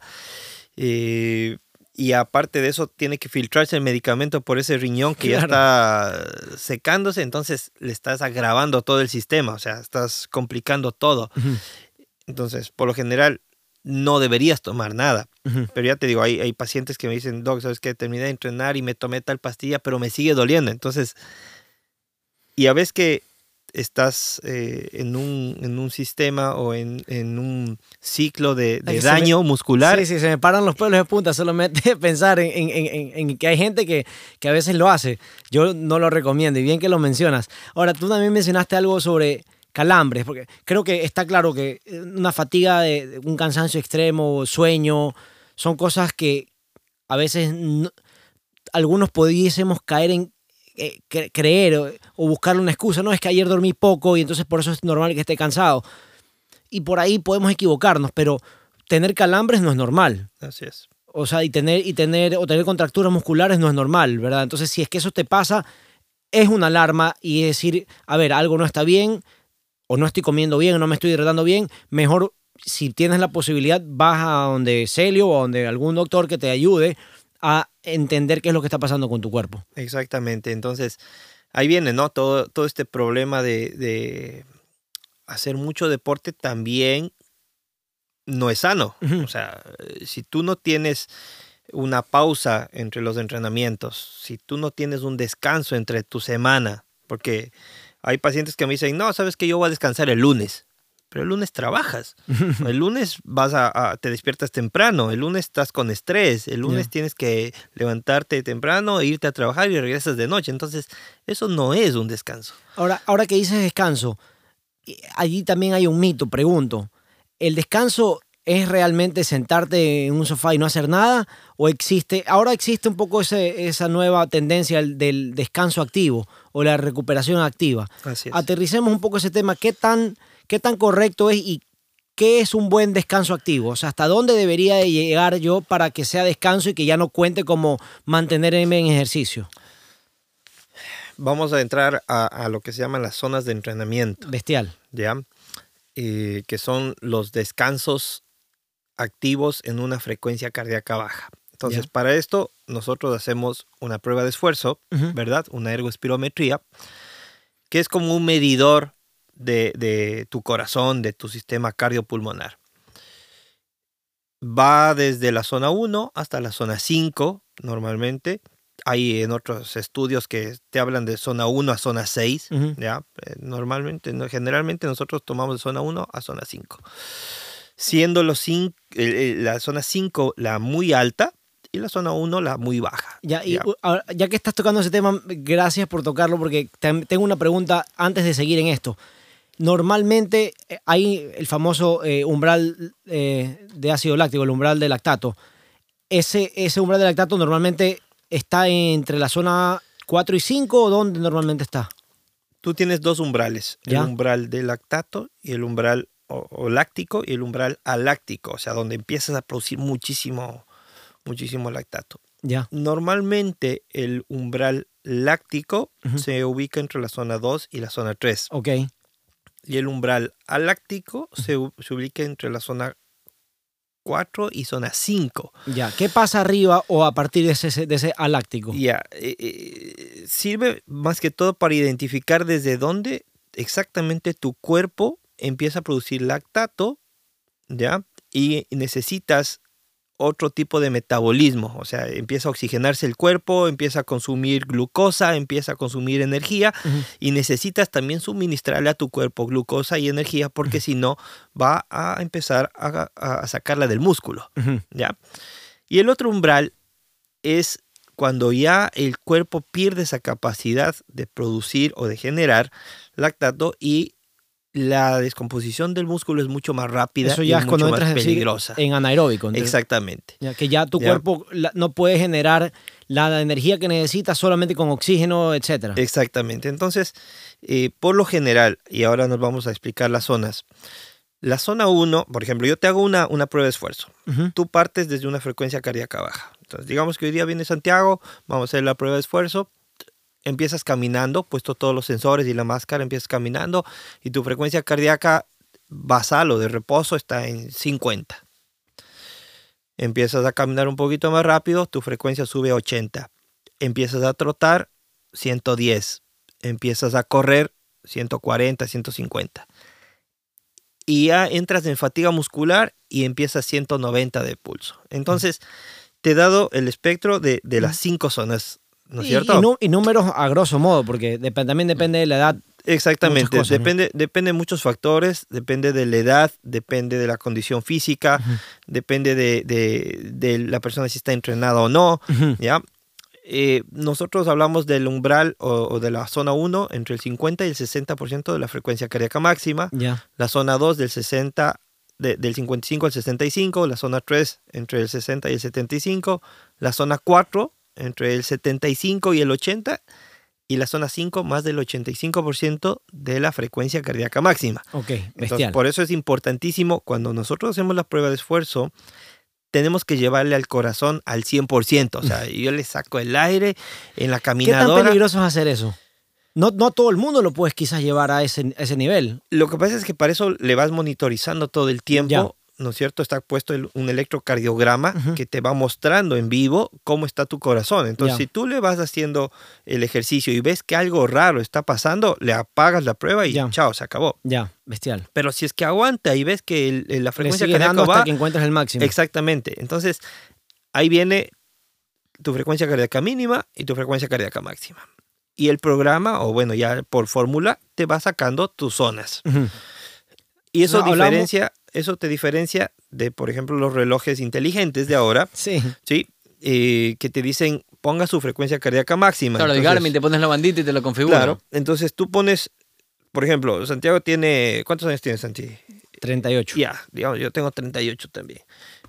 eh, y aparte de eso tiene que filtrarse el medicamento por ese riñón que Claro. ya está secándose, entonces le estás agravando todo el sistema, o sea, estás complicando todo. Ujú, Entonces, por lo general, no deberías tomar nada. ujú. Pero ya te digo, hay, hay pacientes que me dicen, Doc, ¿sabes qué? Terminé de entrenar y me tomé tal pastilla, pero me sigue doliendo. Entonces, y a veces que estás eh, en, un, en un sistema o en, en un ciclo de, de Ay, que se daño muscular, Sí, sí, se me paran los pelos de punta solamente pensar en, en- en- en que hay gente que, que a veces lo hace. Yo no lo recomiendo y bien que lo mencionas. Ahora, tú también mencionaste algo sobre calambres, porque creo que está claro que una fatiga, de, de un cansancio extremo, sueño, son cosas que a veces no- algunos pudiésemos caer en eh, cre- creer o, o buscarle una excusa. No, es que ayer dormí poco y entonces por eso es normal que esté cansado. Y por ahí podemos equivocarnos, pero tener calambres no es normal. así es. O sea, y tener, y tener, o tener contracturas musculares no es normal, ¿verdad? Entonces, si es que eso te pasa, es una alarma y es decir, a ver, algo no está bien, o no estoy comiendo bien, o no me estoy hidratando bien, mejor, si tienes la posibilidad, vas a donde Celio o a donde algún doctor que te ayude a entender qué es lo que está pasando con tu cuerpo. Exactamente. Entonces, ahí viene, ¿no? Todo, todo este problema de, de, hacer mucho deporte también no es sano. Ujú. O sea, si tú no tienes una pausa entre los entrenamientos, si tú no tienes un descanso entre tu semana, porque hay pacientes que me dicen, no, sabes que yo voy a descansar el lunes, pero el lunes trabajas, el lunes vas a, a- te despiertas temprano, el lunes estás con estrés, el lunes Ya. tienes que levantarte temprano, irte a trabajar y regresas de noche, entonces eso no es un descanso. Ahora, ahora que dices descanso, y allí también hay un mito, pregunto. ¿El descanso es realmente sentarte en un sofá y no hacer nada? ¿O existe, ahora existe un poco ese- esa nueva tendencia del, del descanso activo o la recuperación activa? Así es. Aterricemos un poco ese tema. ¿Qué tan, qué tan correcto es y qué es un buen descanso activo? O sea, ¿hasta dónde debería de llegar yo para que sea descanso y que ya no cuente como mantenerme en ejercicio? Vamos a entrar a, a lo que se llaman las zonas de entrenamiento, Bestial. ¿ya? Eh, que son los descansos activos en una frecuencia cardíaca baja. Entonces, Ya. para esto, nosotros hacemos una prueba de esfuerzo, Ujú. ¿verdad? Una ergoespirometría, que es como un medidor de, de tu corazón, de tu sistema cardiopulmonar. Va desde la zona uno hasta la zona cinco, normalmente. Hay en otros estudios que te hablan de zona uno a zona seis, Ujú. ¿ya? Eh, Normalmente, no, generalmente nosotros tomamos de zona uno a zona cinco. Siendo los cin- eh, eh, la zona cinco la muy alta y la zona uno la muy baja. Ya, y ¿ya? u- ahora, ya que estás tocando ese tema, gracias por tocarlo porque tam- tengo una pregunta antes de seguir en esto. Normalmente eh, hay el famoso eh, umbral eh, de ácido láctico, el umbral de lactato. Ese, ese umbral de lactato normalmente está entre la zona cuatro y cinco, ¿o dónde normalmente está? Tú tienes dos umbrales, ¿Ya? el umbral de lactato y el umbral o, o láctico y el umbral aláctico, o sea, donde empiezas a producir muchísimo, muchísimo lactato. Ya. Normalmente el umbral láctico Ujú. se ubica entre la zona dos y la zona tres. Ok. Y el umbral aláctico se, u- se ubica entre la zona cuatro y zona cinco. Ya. ¿Qué pasa arriba o a partir de ese, de ese aláctico? Ya, eh, eh, sirve más que todo para identificar desde dónde exactamente tu cuerpo empieza a producir lactato, ¿ya? Y necesitas otro tipo de metabolismo, o sea, empieza a oxigenarse el cuerpo, empieza a consumir glucosa, empieza a consumir energía Ujú. y necesitas también suministrarle a tu cuerpo glucosa y energía porque si no va a empezar a, a sacarla del músculo, Ujú. ¿ya? Y el otro umbral es cuando ya el cuerpo pierde esa capacidad de producir o de generar lactato y la descomposición del músculo es mucho más rápida Eso y ya es es cuando mucho más entras a decir, peligrosa. en anaeróbico. Entonces, Exactamente. ya que ya tu Ya. cuerpo la- no puede generar la energía que necesita solamente con oxígeno, etcétera. Exactamente. Entonces, eh, por lo general, y ahora nos vamos a explicar las zonas. La zona uno, por ejemplo, yo te hago una, una prueba de esfuerzo. Ujú. Tú partes desde una frecuencia cardíaca baja. Entonces, digamos que hoy día viene Santiago, vamos a hacer la prueba de esfuerzo. Empiezas caminando, puesto todos los sensores y la máscara, empiezas caminando y tu frecuencia cardíaca basal o de reposo está en cincuenta. Empiezas a caminar un poquito más rápido, tu frecuencia sube a ochenta. Empiezas a trotar, ciento diez. Empiezas a correr, ciento cuarenta, ciento cincuenta. Y ya entras en fatiga muscular y empiezas ciento noventa de pulso. Entonces, te he dado el espectro de, de las cinco zonas, ¿no es Y- cierto? Y, nu- y números a grosso modo, porque dep- también depende de la edad. Exactamente, muchas cosas, ¿no? depende, depende de muchos factores, depende de la edad, depende de la condición física, Ujú. depende de, de- de la persona si está entrenada o no, Ujú. ¿ya? Eh, nosotros hablamos del umbral o, o de la zona uno entre el cincuenta y el sesenta por ciento de la frecuencia cardíaca máxima, Ya. la zona dos del sesenta, de- del cincuenta y cinco al sesenta y cinco, la zona tres entre el sesenta y el setenta y cinco, la zona cuatro entre el setenta y cinco y el ochenta, y la zona cinco más del ochenta y cinco por ciento de la frecuencia cardíaca máxima. Ok, Entonces, bestial. por eso es importantísimo, cuando nosotros hacemos la prueba de esfuerzo, tenemos que llevarle al corazón al cien por ciento. O sea, yo le saco el aire en la ¿Qué tan caminadora. peligroso es hacer eso? No, no todo el mundo lo puedes quizás llevar a ese, a ese nivel. Lo que pasa es que para eso le vas monitorizando todo el tiempo Ya. ¿no es cierto? Está puesto el, un electrocardiograma Ujú. que te va mostrando en vivo cómo está tu corazón. Entonces, Ya. si tú le vas haciendo el ejercicio y ves que algo raro está pasando, le apagas la prueba y Ya. chao, se acabó. Ya, bestial. Pero si es que aguanta y ves que el- el- la Le frecuencia sigues cardíaca dando hasta va, que encuentres el máximo. exactamente. Entonces, ahí viene tu frecuencia cardíaca mínima y tu frecuencia cardíaca máxima. Y el programa, o bueno, ya por fórmula, te va sacando tus zonas. Ujú. Y eso, No, hablamos- diferencia, eso te diferencia de, por ejemplo, los relojes inteligentes de ahora, Sí. ¿sí? Eh, que te dicen, ponga su frecuencia cardíaca máxima. Claro, el Entonces, Garmin te pones la bandita y te lo configura. claro, entonces tú pones, por ejemplo, Santiago tiene, ¿cuántos años tiene Santi? treinta y ocho. Ya, digamos, yo tengo treinta y ocho también.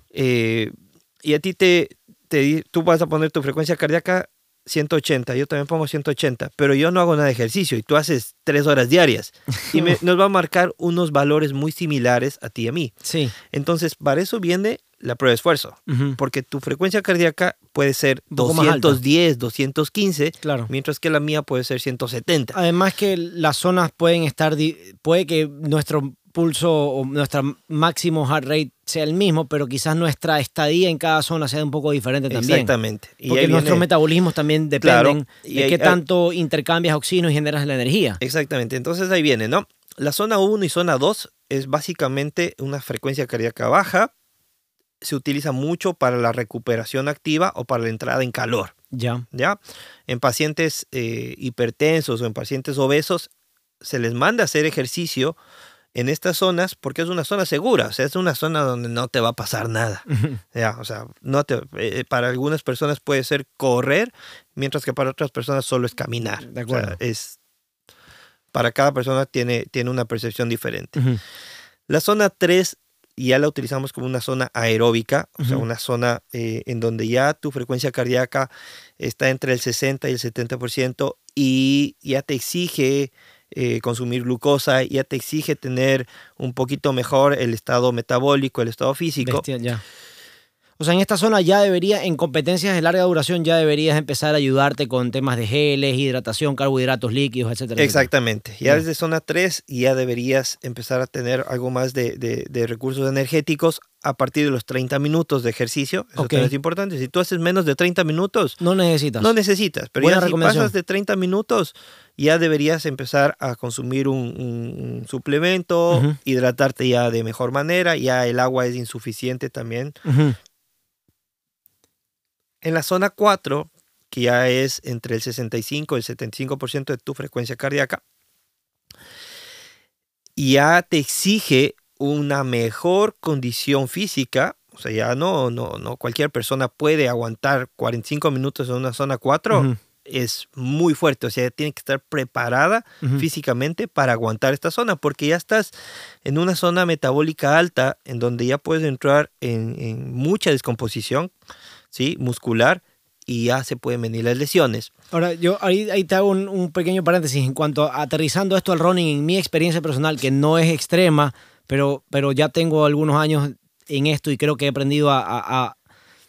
Eh, y a ti te, te, di- tú vas a poner tu frecuencia cardíaca ciento ochenta, yo también pongo ciento ochenta, pero yo no hago nada de ejercicio y tú haces tres horas diarias y me- nos va a marcar unos valores muy similares a ti y a mí. Sí. Entonces, para eso viene la prueba de esfuerzo, Ujú. porque tu frecuencia cardíaca puede ser Un poco más doscientos diez, doscientos quince, Claro. mientras que la mía puede ser ciento setenta. Además que las zonas pueden estar, di- puede que nuestro pulso o nuestro máximo heart rate sea el mismo, pero quizás nuestra estadía en cada zona sea un poco diferente también. Exactamente. Y Porque ahí nuestros viene- metabolismos también Claro, dependen y de ahí- qué ahí- tanto intercambias oxígeno y generas la energía. Exactamente, entonces ahí viene, ¿no? La zona uno y zona dos es básicamente una frecuencia cardíaca baja. Se utiliza mucho para la recuperación activa o para la entrada en calor, Ya. ¿ya? En pacientes eh, hipertensos o en pacientes obesos se les manda a hacer ejercicio en estas zonas porque es una zona segura, o sea, es una zona donde no te va a pasar nada, ¿ya? O sea, no te, eh, para algunas personas puede ser correr, mientras que para otras personas solo es caminar. De acuerdo. O sea, es, para cada persona tiene, tiene una percepción diferente. Ujú. La zona tres ya la utilizamos como una zona aeróbica, o sea, Ujú. una zona eh, en donde ya tu frecuencia cardíaca está entre el sesenta y el setenta por ciento y ya te exige eh, consumir glucosa, ya te exige tener un poquito mejor el estado metabólico, el estado físico. Bestial, ya. O sea, en esta zona ya debería, en competencias de larga duración, ya deberías empezar a ayudarte con temas de geles, hidratación, carbohidratos líquidos, etcétera. Exactamente. Ya Ya. desde zona tres ya deberías empezar a tener algo más de, de- de recursos energéticos a partir de los treinta minutos de ejercicio. Eso Ok. también es importante. Si tú haces menos de treinta minutos, No necesitas. no necesitas. Pero Buena ya si recomendación. pasas de treinta minutos, ya deberías empezar a consumir un, un- un suplemento, Ujú. hidratarte ya de mejor manera. Ya el agua es insuficiente también. Ujú. En la zona cuatro, que ya es entre el sesenta y cinco y el setenta y cinco por ciento de tu frecuencia cardíaca, ya te exige una mejor condición física. O sea, ya no, no, no cualquier persona puede aguantar cuarenta y cinco minutos en una zona cuatro. Ujú. Es muy fuerte. O sea, tiene que estar preparada Ujú. físicamente para aguantar esta zona, porque ya estás en una zona metabólica alta en donde ya puedes entrar en, en mucha descomposición, ¿sí? Muscular, y ya se pueden venir las lesiones. Ahora, yo ahí, ahí te hago un, un pequeño paréntesis en cuanto a aterrizando esto al running en mi experiencia personal, que no es extrema, pero, pero ya tengo algunos años en esto y creo que he aprendido a, a, a-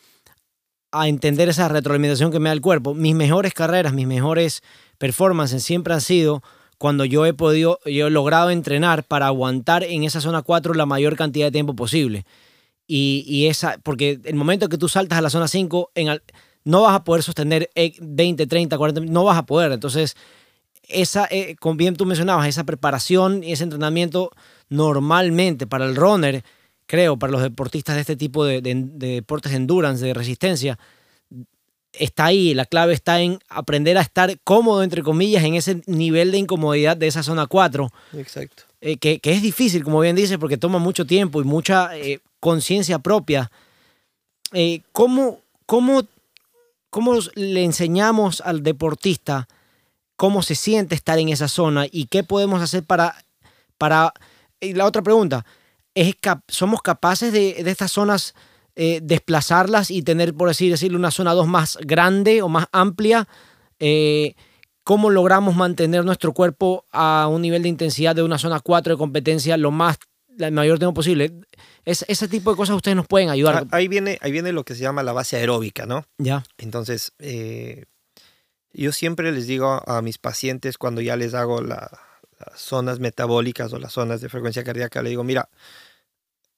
a entender esa retroalimentación que me da el cuerpo. Mis mejores carreras, mis mejores performances siempre han sido cuando yo he podido, yo he logrado entrenar para aguantar en esa zona cuatro la mayor cantidad de tiempo posible. Y, y esa, porque el momento que tú saltas a la zona cinco, en al- no vas a poder sostener eh, veinte, treinta, cuarenta, no vas a poder. Entonces, esa, eh, como bien tú mencionabas, esa preparación y ese entrenamiento normalmente para el runner, creo, para los deportistas de este tipo de, de- de deportes de endurance, de resistencia, está ahí. La clave está en aprender a estar cómodo, entre comillas, en ese nivel de incomodidad de esa zona cuatro. Exacto. Eh, que, que es difícil, como bien dice, porque toma mucho tiempo y mucha eh, conciencia propia. Eh, ¿cómo, cómo, ¿Cómo le enseñamos al deportista cómo se siente estar en esa zona y qué podemos hacer para... para y la otra pregunta, ¿es cap- ¿somos capaces de, de estas zonas eh, desplazarlas y tener, por así decirlo, una zona dos más grande o más amplia? Eh, ¿Cómo logramos mantener nuestro cuerpo a un nivel de intensidad de una zona cuatro de competencia lo más, el mayor tiempo posible? Es, ese tipo de cosas ustedes nos pueden ayudar. Ah, Ahí viene, ahí viene lo que se llama la base aeróbica, ¿no? Ya. Entonces, eh, yo siempre les digo a mis pacientes cuando ya les hago la- las zonas metabólicas o las zonas de frecuencia cardíaca, le digo, mira,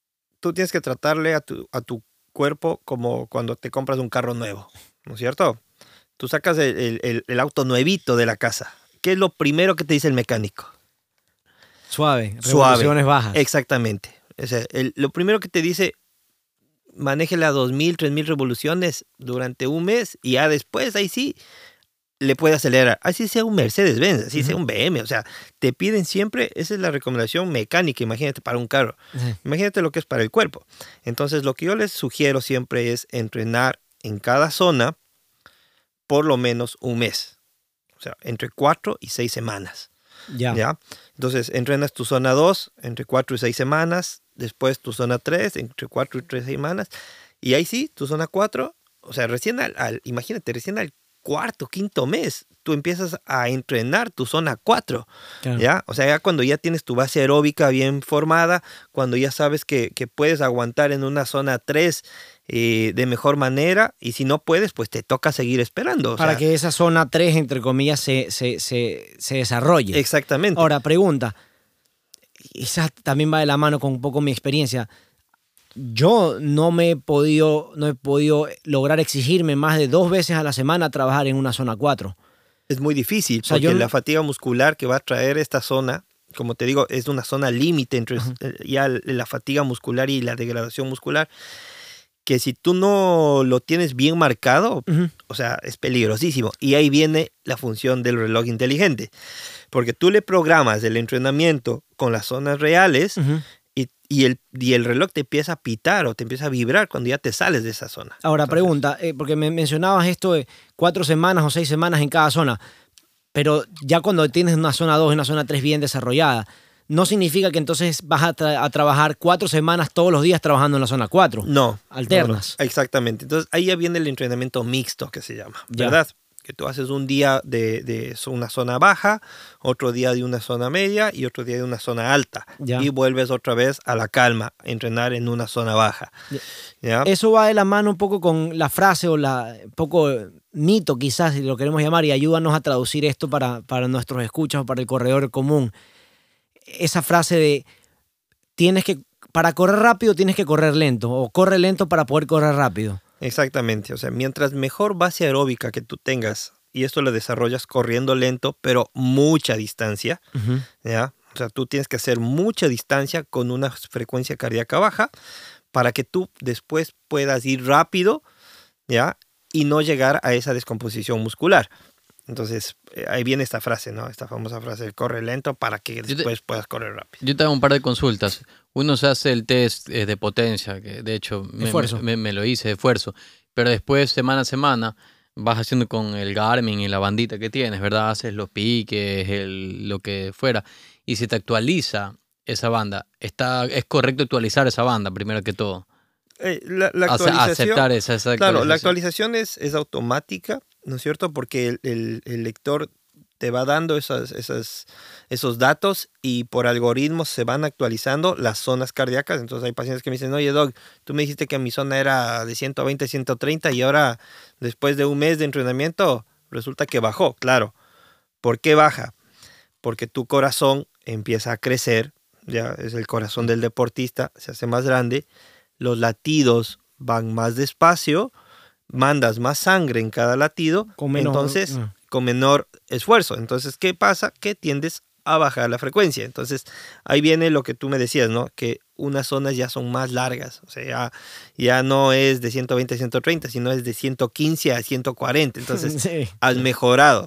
tú tienes que tratarle a tu, a tu cuerpo como cuando te compras un carro nuevo, ¿no es cierto? Tú sacas el, el, el auto nuevito de la casa. ¿Qué es lo primero que te dice el mecánico? Suave, Suave. revoluciones bajas. Exactamente. O sea, el, lo primero que te dice, manéjela a dos mil, tres mil revoluciones durante un mes y ya después, ahí sí, le puede acelerar. Así sea un Mercedes-Benz, así uh-huh. sea un B M. O sea, te piden siempre, esa es la recomendación mecánica, imagínate, para un carro. Uh-huh. Imagínate lo que es para el cuerpo. Entonces, lo que yo les sugiero siempre es entrenar en cada zona por lo menos un mes. O sea, entre cuatro y seis semanas. Ya. ¿Ya? Entonces, entrenas tu zona dos entre cuatro y seis semanas. Después tu zona tres entre cuatro y tres semanas. Y ahí sí, tu zona cuatro. O sea, recién al, al imagínate, recién al cuarto, quinto mes, tú empiezas a entrenar tu zona cuatro. Claro. ¿Ya? O sea, ya cuando ya tienes tu base aeróbica bien formada, cuando ya sabes que, que puedes aguantar en una zona tres eh, de mejor manera, y si no puedes, pues te toca seguir esperando. O Para sea, que esa zona tres, entre comillas, se, se, se, se desarrolle. Exactamente. Ahora, pregunta, esa también va de la mano con un poco mi experiencia. Yo no me he podido, no he podido lograr exigirme más de dos veces a la semana trabajar en una zona cuatro. Es muy difícil, o sea, porque yo... la fatiga muscular que va a traer esta zona, como te digo, es una zona límite entre uh-huh. ya la fatiga muscular y la degradación muscular, que si tú no lo tienes bien marcado, uh-huh. o sea, es peligrosísimo. Y ahí viene la función del reloj inteligente, porque tú le programas el entrenamiento con las zonas reales, uh-huh. Y, y, el, y el reloj te empieza a pitar o te empieza a vibrar cuando ya te sales de esa zona. Ahora, Entonces, pregunta, eh, porque me mencionabas esto de cuatro semanas o seis semanas en cada zona, pero ya cuando tienes una zona dos y una zona tres bien desarrollada, ¿no significa que entonces vas a, tra- a trabajar cuatro semanas todos los días trabajando en la zona cuatro? No. Alternas. No, no. Exactamente. Entonces ahí ya viene el entrenamiento mixto que se llama, ya. ¿verdad? Que tú haces un día de, de una zona baja, otro día de una zona media y otro día de una zona alta. Ya. Y vuelves otra vez a la calma, a entrenar en una zona baja. Ya. ¿Ya? Eso va de la mano un poco con la frase o la un poco mito quizás, si lo queremos llamar, y ayúdanos a traducir esto para, para nuestros escuchas o para el corredor común. Esa frase de tienes que, para correr rápido tienes que correr lento o corre lento para poder correr rápido. Exactamente, o sea, mientras mejor base aeróbica que tú tengas, y esto lo desarrollas corriendo lento, pero mucha distancia, uh-huh. ¿ya? O sea, tú tienes que hacer mucha distancia con una frecuencia cardíaca baja para que tú después puedas ir rápido, ¿ya? Y no llegar a esa descomposición muscular. Entonces, eh, ahí viene esta frase, ¿no? Esta famosa frase, corre lento para que después te, puedas correr rápido. Yo te hago un par de consultas. Uno se hace el test eh, de potencia, que de hecho me, me, me, me lo hice de esfuerzo, pero después, semana a semana, vas haciendo con el Garmin y la bandita que tienes, ¿verdad? Haces los piques, el, lo que fuera, y se te actualiza esa banda. Está, es correcto actualizar esa banda, primero que todo. Eh, la, la actualización, aceptar esa, esa actualización. Claro, la actualización es, es automática, ¿no es cierto? Porque el, el, el lector te va dando esas, esas, esos datos y por algoritmos se van actualizando las zonas cardíacas. Entonces hay pacientes que me dicen, oye, Doc, tú me dijiste que mi zona era de ciento veinte, ciento treinta y ahora, después de un mes de entrenamiento, resulta que bajó. Claro. ¿Por qué baja? Porque tu corazón empieza a crecer, ya es el corazón del deportista, se hace más grande, los latidos van más despacio, mandas más sangre en cada latido, con menor, entonces no. con menor esfuerzo. Entonces, ¿qué pasa? Que tiendes a bajar la frecuencia. Entonces, ahí viene lo que tú me decías, ¿no? Que unas zonas ya son más largas. O sea, ya, ya no es de ciento veinte a ciento treinta, sino es de ciento quince a ciento cuarenta. Entonces, sí. has mejorado.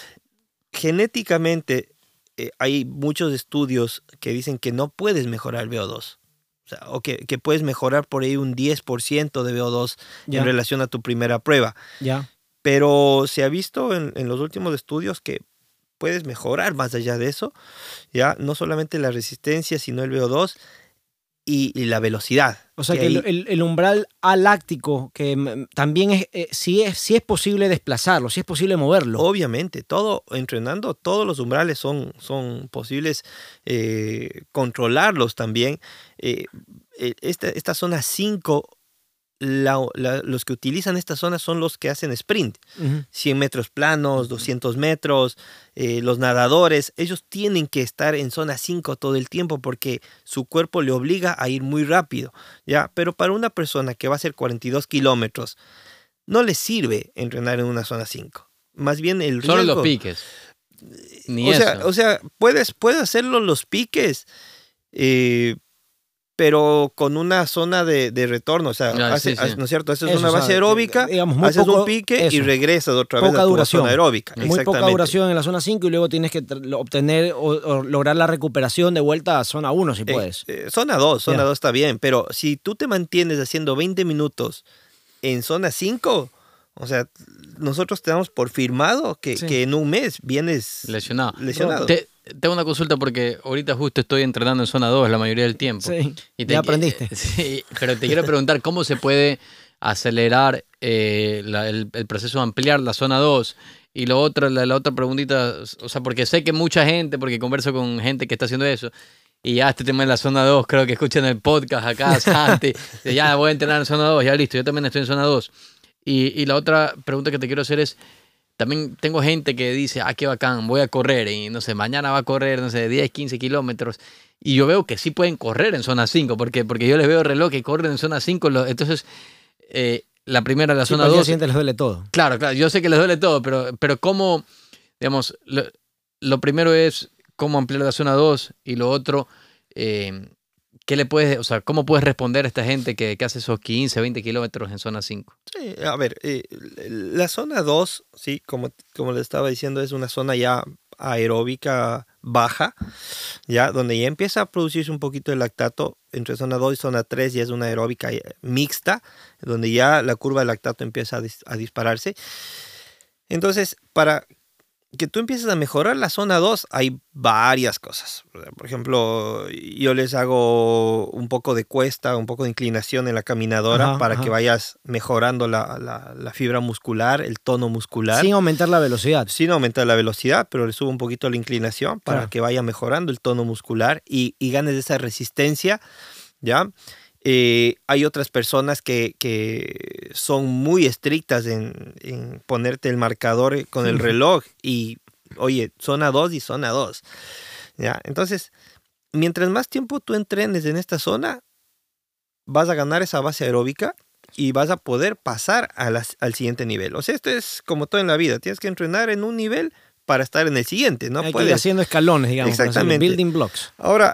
Genéticamente, eh, hay muchos estudios que dicen que no puedes mejorar el V O dos. O sea, o que, que puedes mejorar por ahí un diez por ciento de V O dos ya. en relación a tu primera prueba. Ya. Pero se ha visto en, en los últimos estudios que puedes mejorar más allá de eso, ya no solamente la resistencia, sino el V O dos y, y la velocidad. O sea que, que el, ahí... el, el umbral aláctico, que también es, eh, sí, es, sí es posible desplazarlo, sí es posible moverlo. Obviamente, todo, entrenando, todos los umbrales son, son posibles eh, controlarlos también. Eh, esta, esta zona cinco la, la, los que utilizan esta zona son los que hacen sprint. Ujú. cien metros planos, doscientos metros, eh, los nadadores, ellos tienen que estar en zona cinco todo el tiempo porque su cuerpo le obliga a ir muy rápido, ¿ya? Pero para una persona que va a hacer cuarenta y dos kilómetros, no le sirve entrenar en una zona cinco. Más bien el riesgo... Solo los piques. Ni o eso. sea, o sea, puedes, puedes hacerlo los piques, eh, pero con una zona de, de retorno. O sea, Ah, hace- sí, sí. hace- ¿no es cierto? Haces Eso, una o sea, base aeróbica, que, digamos, muy haces poco- un pique y eso. regresas otra vez Poca a tu duración. zona aeróbica. Muy poca Exactamente. duración en la zona cinco y luego tienes que tr- obtener o, o lograr la recuperación de vuelta a zona uno si Eh, puedes. eh, zona dos, zona Ya. dos está bien, pero si tú te mantienes haciendo veinte minutos en zona cinco, o sea, nosotros te damos por firmado que, Sí. que en un mes vienes Lesionado. lesionado. Te, tengo una consulta porque ahorita justo estoy entrenando en zona dos la mayoría del tiempo. Sí, Y te- ya aprendiste. Sí, pero te quiero preguntar cómo se puede acelerar eh, la- el, el proceso de ampliar la zona dos. Y lo otro, la, la otra preguntita, o sea, porque sé que mucha gente, porque converso con gente que está haciendo eso, y ya este tema de la zona dos, creo que escuchan el podcast acá, Santi, de ya voy a entrenar en zona dos, ya listo, yo también estoy en zona dos. Y, y la otra pregunta que te quiero hacer es, también tengo gente que dice, ah, qué bacán, voy a correr, y no sé, mañana va a correr, no sé, diez, quince kilómetros, y yo veo que sí pueden correr en zona cinco, porque, porque yo les veo reloj que corren en zona cinco, lo- entonces, eh, la primera, la Sí, zona pero al día dos, siguiente les duele todo. claro, claro, yo sé que les duele todo, pero, pero cómo, digamos, lo, lo primero es cómo ampliar la zona dos, y lo otro, eh, ¿qué le puedes, o sea, cómo puedes responder a esta gente que, que hace esos quince, veinte kilómetros en zona cinco? Sí, a ver, eh, la zona dos, sí, como, como le estaba diciendo, es una zona ya aeróbica baja, ya donde ya empieza a producirse un poquito de lactato. Entre zona dos y zona tres ya es una aeróbica eh, mixta, donde ya la curva de lactato empieza a, dis- a dispararse. Entonces, para que tú empieces a mejorar la zona dos, hay varias cosas. Por ejemplo, yo les hago un poco de cuesta, un poco de inclinación en la caminadora Ajá, para ajá. que vayas mejorando la, la- la fibra muscular, el tono muscular. Sin aumentar la velocidad. Sin aumentar la velocidad, pero le subo un poquito la inclinación para Claro. que vaya mejorando el tono muscular y, y ganes esa resistencia, ¿ya? Eh, hay otras personas que, que son muy estrictas en, en ponerte el marcador con el reloj y, oye, zona dos y zona dos, ¿ya? Entonces, mientras más tiempo tú entrenes en esta zona, vas a ganar esa base aeróbica y vas a poder pasar a las- al siguiente nivel. O sea, esto es como todo en la vida. Tienes que entrenar en un nivel para estar en el siguiente. No Hay que ir puedes. haciendo escalones, digamos. por decirlo, Exactamente. Building blocks. Ahora,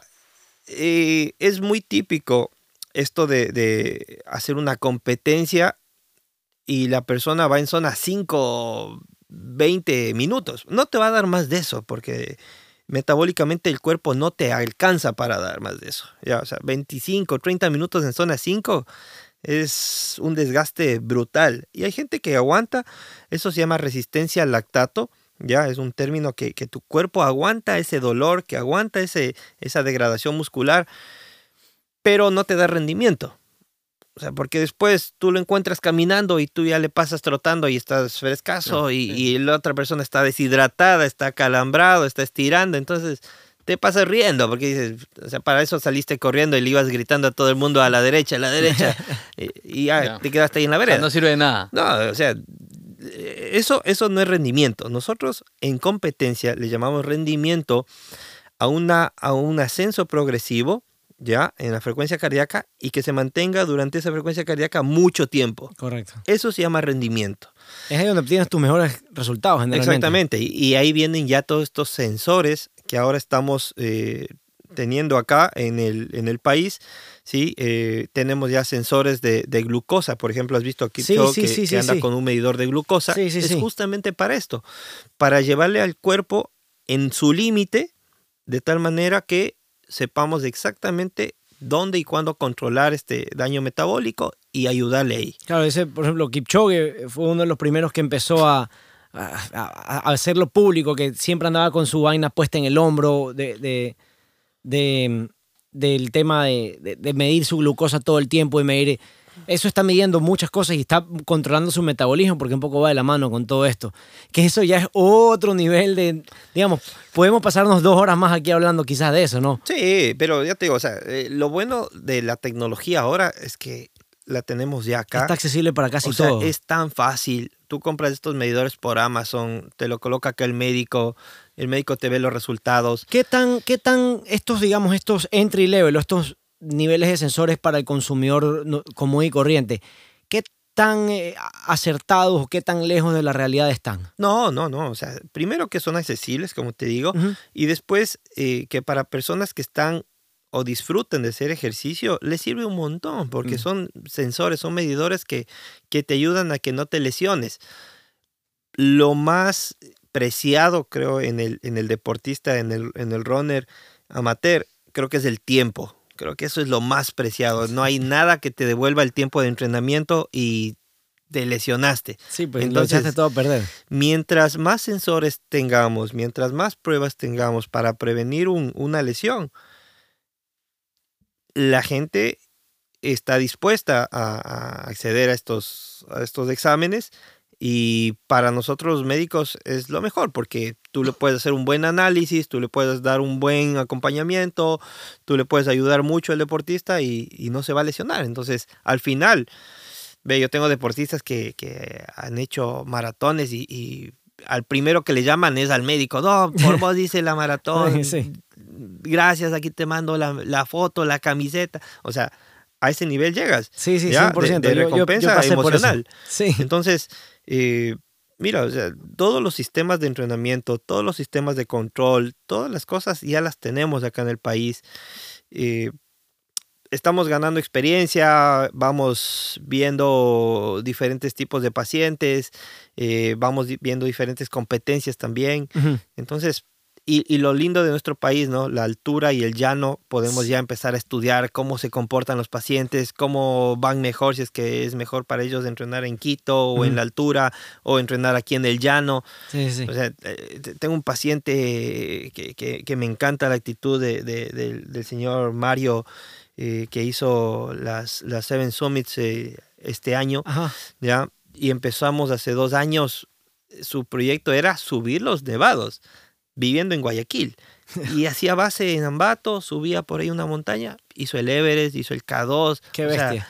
eh, es muy típico esto de, de hacer una competencia y la persona va en zona cinco, veinte minutos. No te va a dar más de eso porque metabólicamente el cuerpo no te alcanza para dar más de eso. Ya, o sea, veinticinco, treinta minutos en zona cinco es un desgaste brutal. Y hay gente que aguanta, eso se llama resistencia al lactato. Ya es un término que, que tu cuerpo aguanta ese dolor, que aguanta ese, esa degradación muscular, pero no te da rendimiento. O sea, porque después tú lo encuentras caminando y tú ya le pasas trotando y estás frescazo No, y, sí. y la otra persona está deshidratada, está calambrado, está estirando. Entonces te pasas riendo porque dices, o sea, para eso saliste corriendo y le ibas gritando a todo el mundo a la derecha, a la derecha y, y ya, Ya. te quedaste ahí en la O sea, vereda. no sirve de nada. No, o sea, eso, eso no es rendimiento. Nosotros en competencia le llamamos rendimiento a, una, a un ascenso progresivo, ya, en la frecuencia cardíaca y que se mantenga durante esa frecuencia cardíaca mucho tiempo. Correcto. Eso se llama rendimiento. Es ahí donde obtienes tus mejores resultados, generalmente. Exactamente. Y, y ahí vienen ya todos estos sensores que ahora estamos eh, teniendo acá en el, en el país. ¿Sí? Eh, tenemos ya sensores de, de glucosa. Por ejemplo, has visto aquí Sí, sí, que, sí, que sí, anda sí. con un medidor de glucosa. Sí, sí, es sí. justamente para esto. Para llevarle al cuerpo en su límite de tal manera que sepamos exactamente dónde y cuándo controlar este daño metabólico y ayudarle ahí. Claro, ese, por ejemplo, Kipchoge fue uno de los primeros que empezó a, a, a- a hacerlo público, que siempre andaba con su vaina puesta en el hombro de, de- de- del tema de, de- de medir su glucosa todo el tiempo y medir... Eso está midiendo muchas cosas y está controlando su metabolismo porque un poco va de la mano con todo esto. Que eso ya es otro nivel de... Digamos, podemos pasarnos dos horas más aquí hablando quizás de eso, ¿no? Sí, pero ya te digo, o sea, eh, lo bueno de la tecnología ahora es que la tenemos ya acá. Está accesible para casi o sea, todo. es tan fácil. Tú compras estos medidores por Amazon, te lo coloca acá el médico, el médico te ve los resultados. ¿Qué tan, qué tan estos, digamos, estos entry level, o estos niveles de sensores para el consumidor no- común y corriente, qué tan eh, acertados o qué tan lejos de la realidad están? No, no, no. O sea, primero que son accesibles, como te digo, Ujú. y después eh, que para personas que están o disfruten de hacer ejercicio, les sirve un montón, porque Mm. son sensores, son medidores que, que te ayudan a que no te lesiones. Lo más preciado, creo, en el, en el deportista, en el, en el runner amateur, creo que es el tiempo. Creo que eso es lo más preciado. No hay nada que te devuelva el tiempo de entrenamiento y te lesionaste. Sí, pues Entonces, lo echaste todo a perder. Mientras más sensores tengamos, mientras más pruebas tengamos para prevenir un- una lesión, la gente está dispuesta a, a acceder a estos, a estos exámenes, y para nosotros los médicos es lo mejor porque tú le puedes hacer un buen análisis, tú le puedes dar un buen acompañamiento, tú le puedes ayudar mucho al deportista y, y no se va a lesionar. Entonces, al final, ve, yo tengo deportistas que, que han hecho maratones y, y al primero que le llaman es al médico. No, por vos dice la maratón. Sí. Gracias, aquí te mando la, la foto, la camiseta. O sea, a ese nivel llegas. Sí, sí, ¿ya? cien por ciento. De, de Yo- yo- yo recompensa pasé por eso. emocional. Sí. Entonces, eh, mira, o sea, todos los sistemas de entrenamiento, todos los sistemas de control, todas las cosas ya las tenemos acá en el país. Eh, estamos ganando experiencia, vamos viendo diferentes tipos de pacientes, eh, vamos di- viendo diferentes competencias también. Ujú. Entonces, y, y lo lindo de nuestro país, ¿no? La altura y el llano, podemos ya empezar a estudiar cómo se comportan los pacientes, cómo van mejor, si es que es mejor para ellos entrenar en Quito o en Ujú. la altura o entrenar aquí en el llano. Sí, sí. O sea, eh, te- tengo un paciente que, que- que me encanta la actitud de- de- del, del señor Mario, eh, que hizo las, las Seven Summits eh, este año, Ajá. ¿ya? Y empezamos hace dos años. Su proyecto era subir los nevados, viviendo en Guayaquil. Y hacía base en Ambato, subía por ahí una montaña, hizo el Everest, hizo el K dos. Qué O sea, bestia.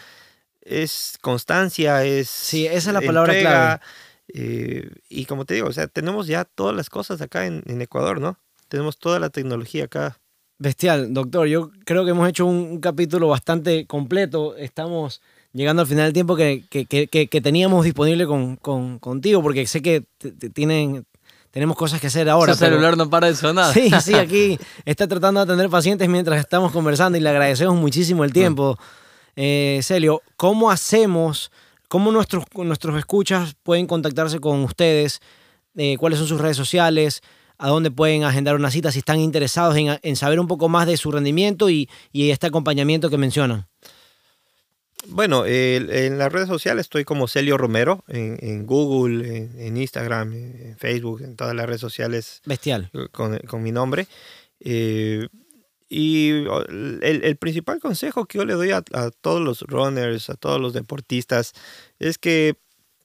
es constancia, es Sí, esa es la palabra entrega, eh, y como te digo, o sea, tenemos ya todas las cosas acá en, en Ecuador, ¿no? Tenemos toda la tecnología acá. Bestial, doctor. Yo creo que hemos hecho un, un capítulo bastante completo. Estamos llegando al final del tiempo que, que, que, que- que teníamos disponible con, con- contigo, porque sé que te- te tienen, tenemos cosas que hacer ahora. Su pero- celular no para de sonar. Sí, sí, aquí está tratando de atender pacientes mientras estamos conversando y le agradecemos muchísimo el tiempo. Eh, Celio, ¿cómo hacemos, cómo nuestros, nuestros escuchas pueden contactarse con ustedes? Eh, ¿Cuáles son sus redes sociales? ¿A dónde pueden agendar una cita si están interesados en, en saber un poco más de su rendimiento y, y este acompañamiento que mencionan? Bueno, el- en las redes sociales estoy como Celio Romero, en, en Google, en, en Instagram, en Facebook, en todas las redes sociales Bestial. con, con mi nombre. Eh, y o, el, el principal consejo que yo le doy a, a todos los runners, a todos los deportistas, es que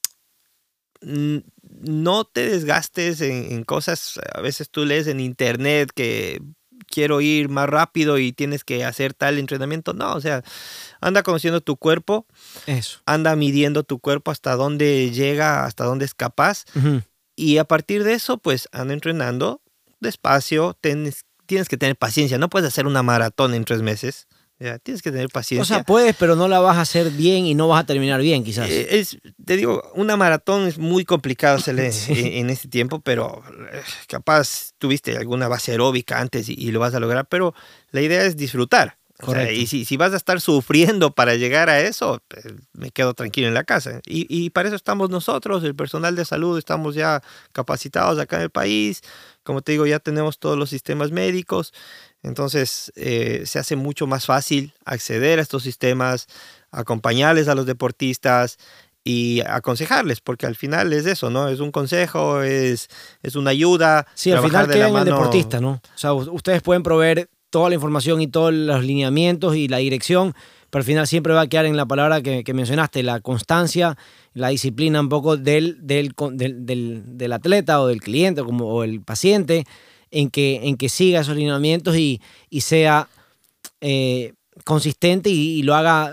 mm, no te desgastes en, en cosas. A veces tú lees en internet que quiero ir más rápido y tienes que hacer tal entrenamiento. No, o sea, anda conociendo tu cuerpo, Eso. anda midiendo tu cuerpo hasta dónde llega, hasta dónde es capaz. Ujú. Y a partir de eso, pues anda entrenando despacio. Tienes, tienes que tener paciencia. No puedes hacer una maratón en tres meses. Ya, tienes que tener paciencia. O sea, puedes, pero no la vas a hacer bien y no vas a terminar bien, quizás. Eh, es, te digo, una maratón es muy complicado hacerle Sí. en, en este tiempo, pero eh, capaz tuviste alguna base aeróbica antes y, y lo vas a lograr, pero la idea es disfrutar. O sea, Correcto. y si, si vas a estar sufriendo para llegar a eso, pues, me quedo tranquilo en la casa. Y, y para eso estamos nosotros, el personal de salud, estamos ya capacitados acá en el país. Como te digo, ya tenemos todos los sistemas médicos. Entonces, eh, se hace mucho más fácil acceder a estos sistemas, acompañarles a los deportistas y aconsejarles, porque al final es eso, ¿no? Es un consejo, es, es una ayuda. Sí, al trabajar final de queda la en el mano. deportista, ¿no? O sea, u- ustedes pueden proveer toda la información y todos los lineamientos y la dirección, pero al final siempre va a quedar en la palabra que, que mencionaste, la constancia, la disciplina un poco del, del, con- del, del, del atleta o del cliente como, o el paciente, en que, en que siga esos lineamientos y, y sea eh, consistente y, y lo haga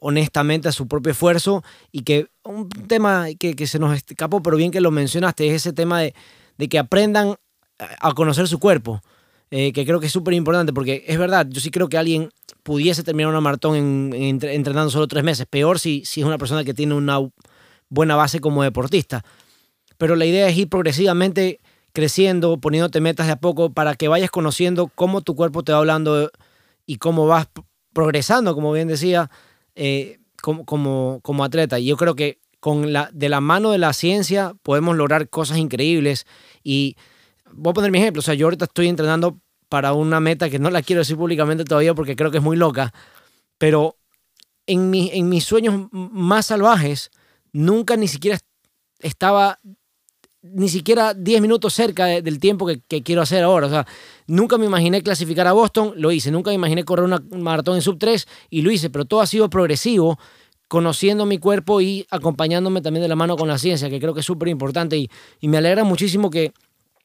honestamente a su propio esfuerzo, y que un tema que, que se nos escapó, pero bien que lo mencionaste, es ese tema de, de que aprendan a conocer su cuerpo, eh, que creo que es súper importante, porque es verdad, yo sí creo que alguien pudiese terminar una maratón en, en, entrenando solo tres meses, peor si, si es una persona que tiene una buena base como deportista, pero la idea es ir progresivamente creciendo, poniéndote metas de a poco para que vayas conociendo cómo tu cuerpo te va hablando y cómo vas progresando, como bien decía, eh, como, como, como atleta. Y yo creo que con la, de la mano de la ciencia podemos lograr cosas increíbles. Y voy a poner mi ejemplo. O sea, yo ahorita estoy entrenando para una meta que no la quiero decir públicamente todavía porque creo que es muy loca, pero en, mi, en mis sueños más salvajes nunca ni siquiera estaba ni siquiera diez minutos cerca de, del tiempo que, que quiero hacer ahora. O sea, nunca me imaginé clasificar a Boston, lo hice. Nunca me imaginé correr una, un maratón en sub tres y lo hice, pero todo ha sido progresivo, conociendo mi cuerpo y acompañándome también de la mano con la ciencia, que creo que es súper importante, y, y me alegra muchísimo que,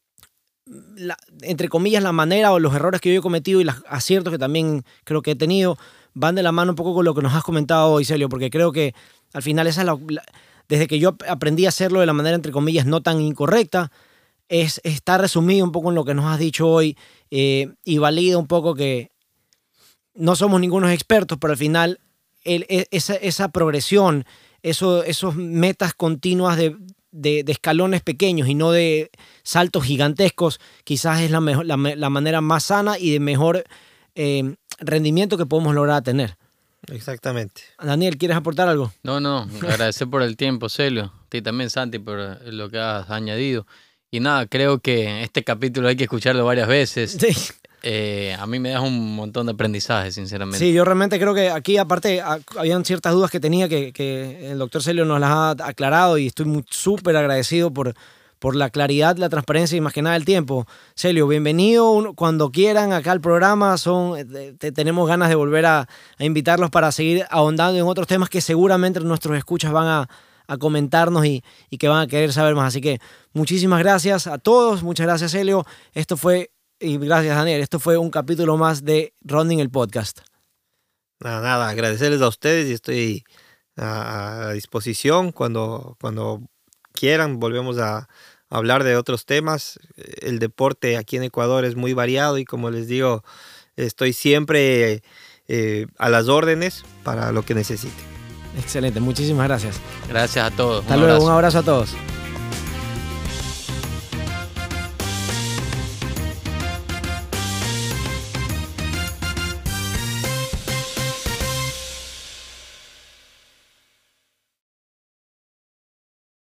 la, entre comillas, la manera o los errores que yo he cometido y los aciertos que también creo que he tenido van de la mano un poco con lo que nos has comentado hoy, Celio, porque creo que al final esa es la... la desde que yo aprendí a hacerlo de la manera, entre comillas, no tan incorrecta, es, está resumido un poco en lo que nos has dicho hoy, eh, y valida un poco que no somos ningunos expertos, pero al final el, esa, esa progresión, eso, esos metas continuas de, de, de escalones pequeños y no de saltos gigantescos, quizás es la, mejor, la, la manera más sana y de mejor eh, rendimiento que podemos lograr tener. Exactamente. Daniel, ¿quieres aportar algo? No, no, agradecer por el tiempo, Celio. A ti también, Santi, por lo que has añadido. Y nada, creo que este capítulo hay que escucharlo varias veces. Sí. Eh, a mí me da un montón de aprendizaje, sinceramente. Sí, yo realmente creo que aquí, aparte, a, habían ciertas dudas que tenía que, que el doctor Celio nos las ha aclarado, y estoy súper agradecido por, por la claridad, la transparencia y más que nada el tiempo. Celio, bienvenido cuando quieran acá al programa. Son, te, tenemos ganas de volver a, a invitarlos para seguir ahondando en otros temas que seguramente nuestros escuchas van a, a comentarnos y, y que van a querer saber más. Así que muchísimas gracias a todos. Muchas gracias, Celio. Esto fue, y gracias, Daniel. Esto fue un capítulo más de Running el Podcast. Nada, nada, agradecerles a ustedes y estoy a, a disposición cuando, cuando quieran. Volvemos a hablar de otros temas. El deporte aquí en Ecuador es muy variado y, como les digo, estoy siempre eh, a las órdenes para lo que necesiten. Excelente, muchísimas gracias. Gracias a todos. Hasta luego, un abrazo a todos.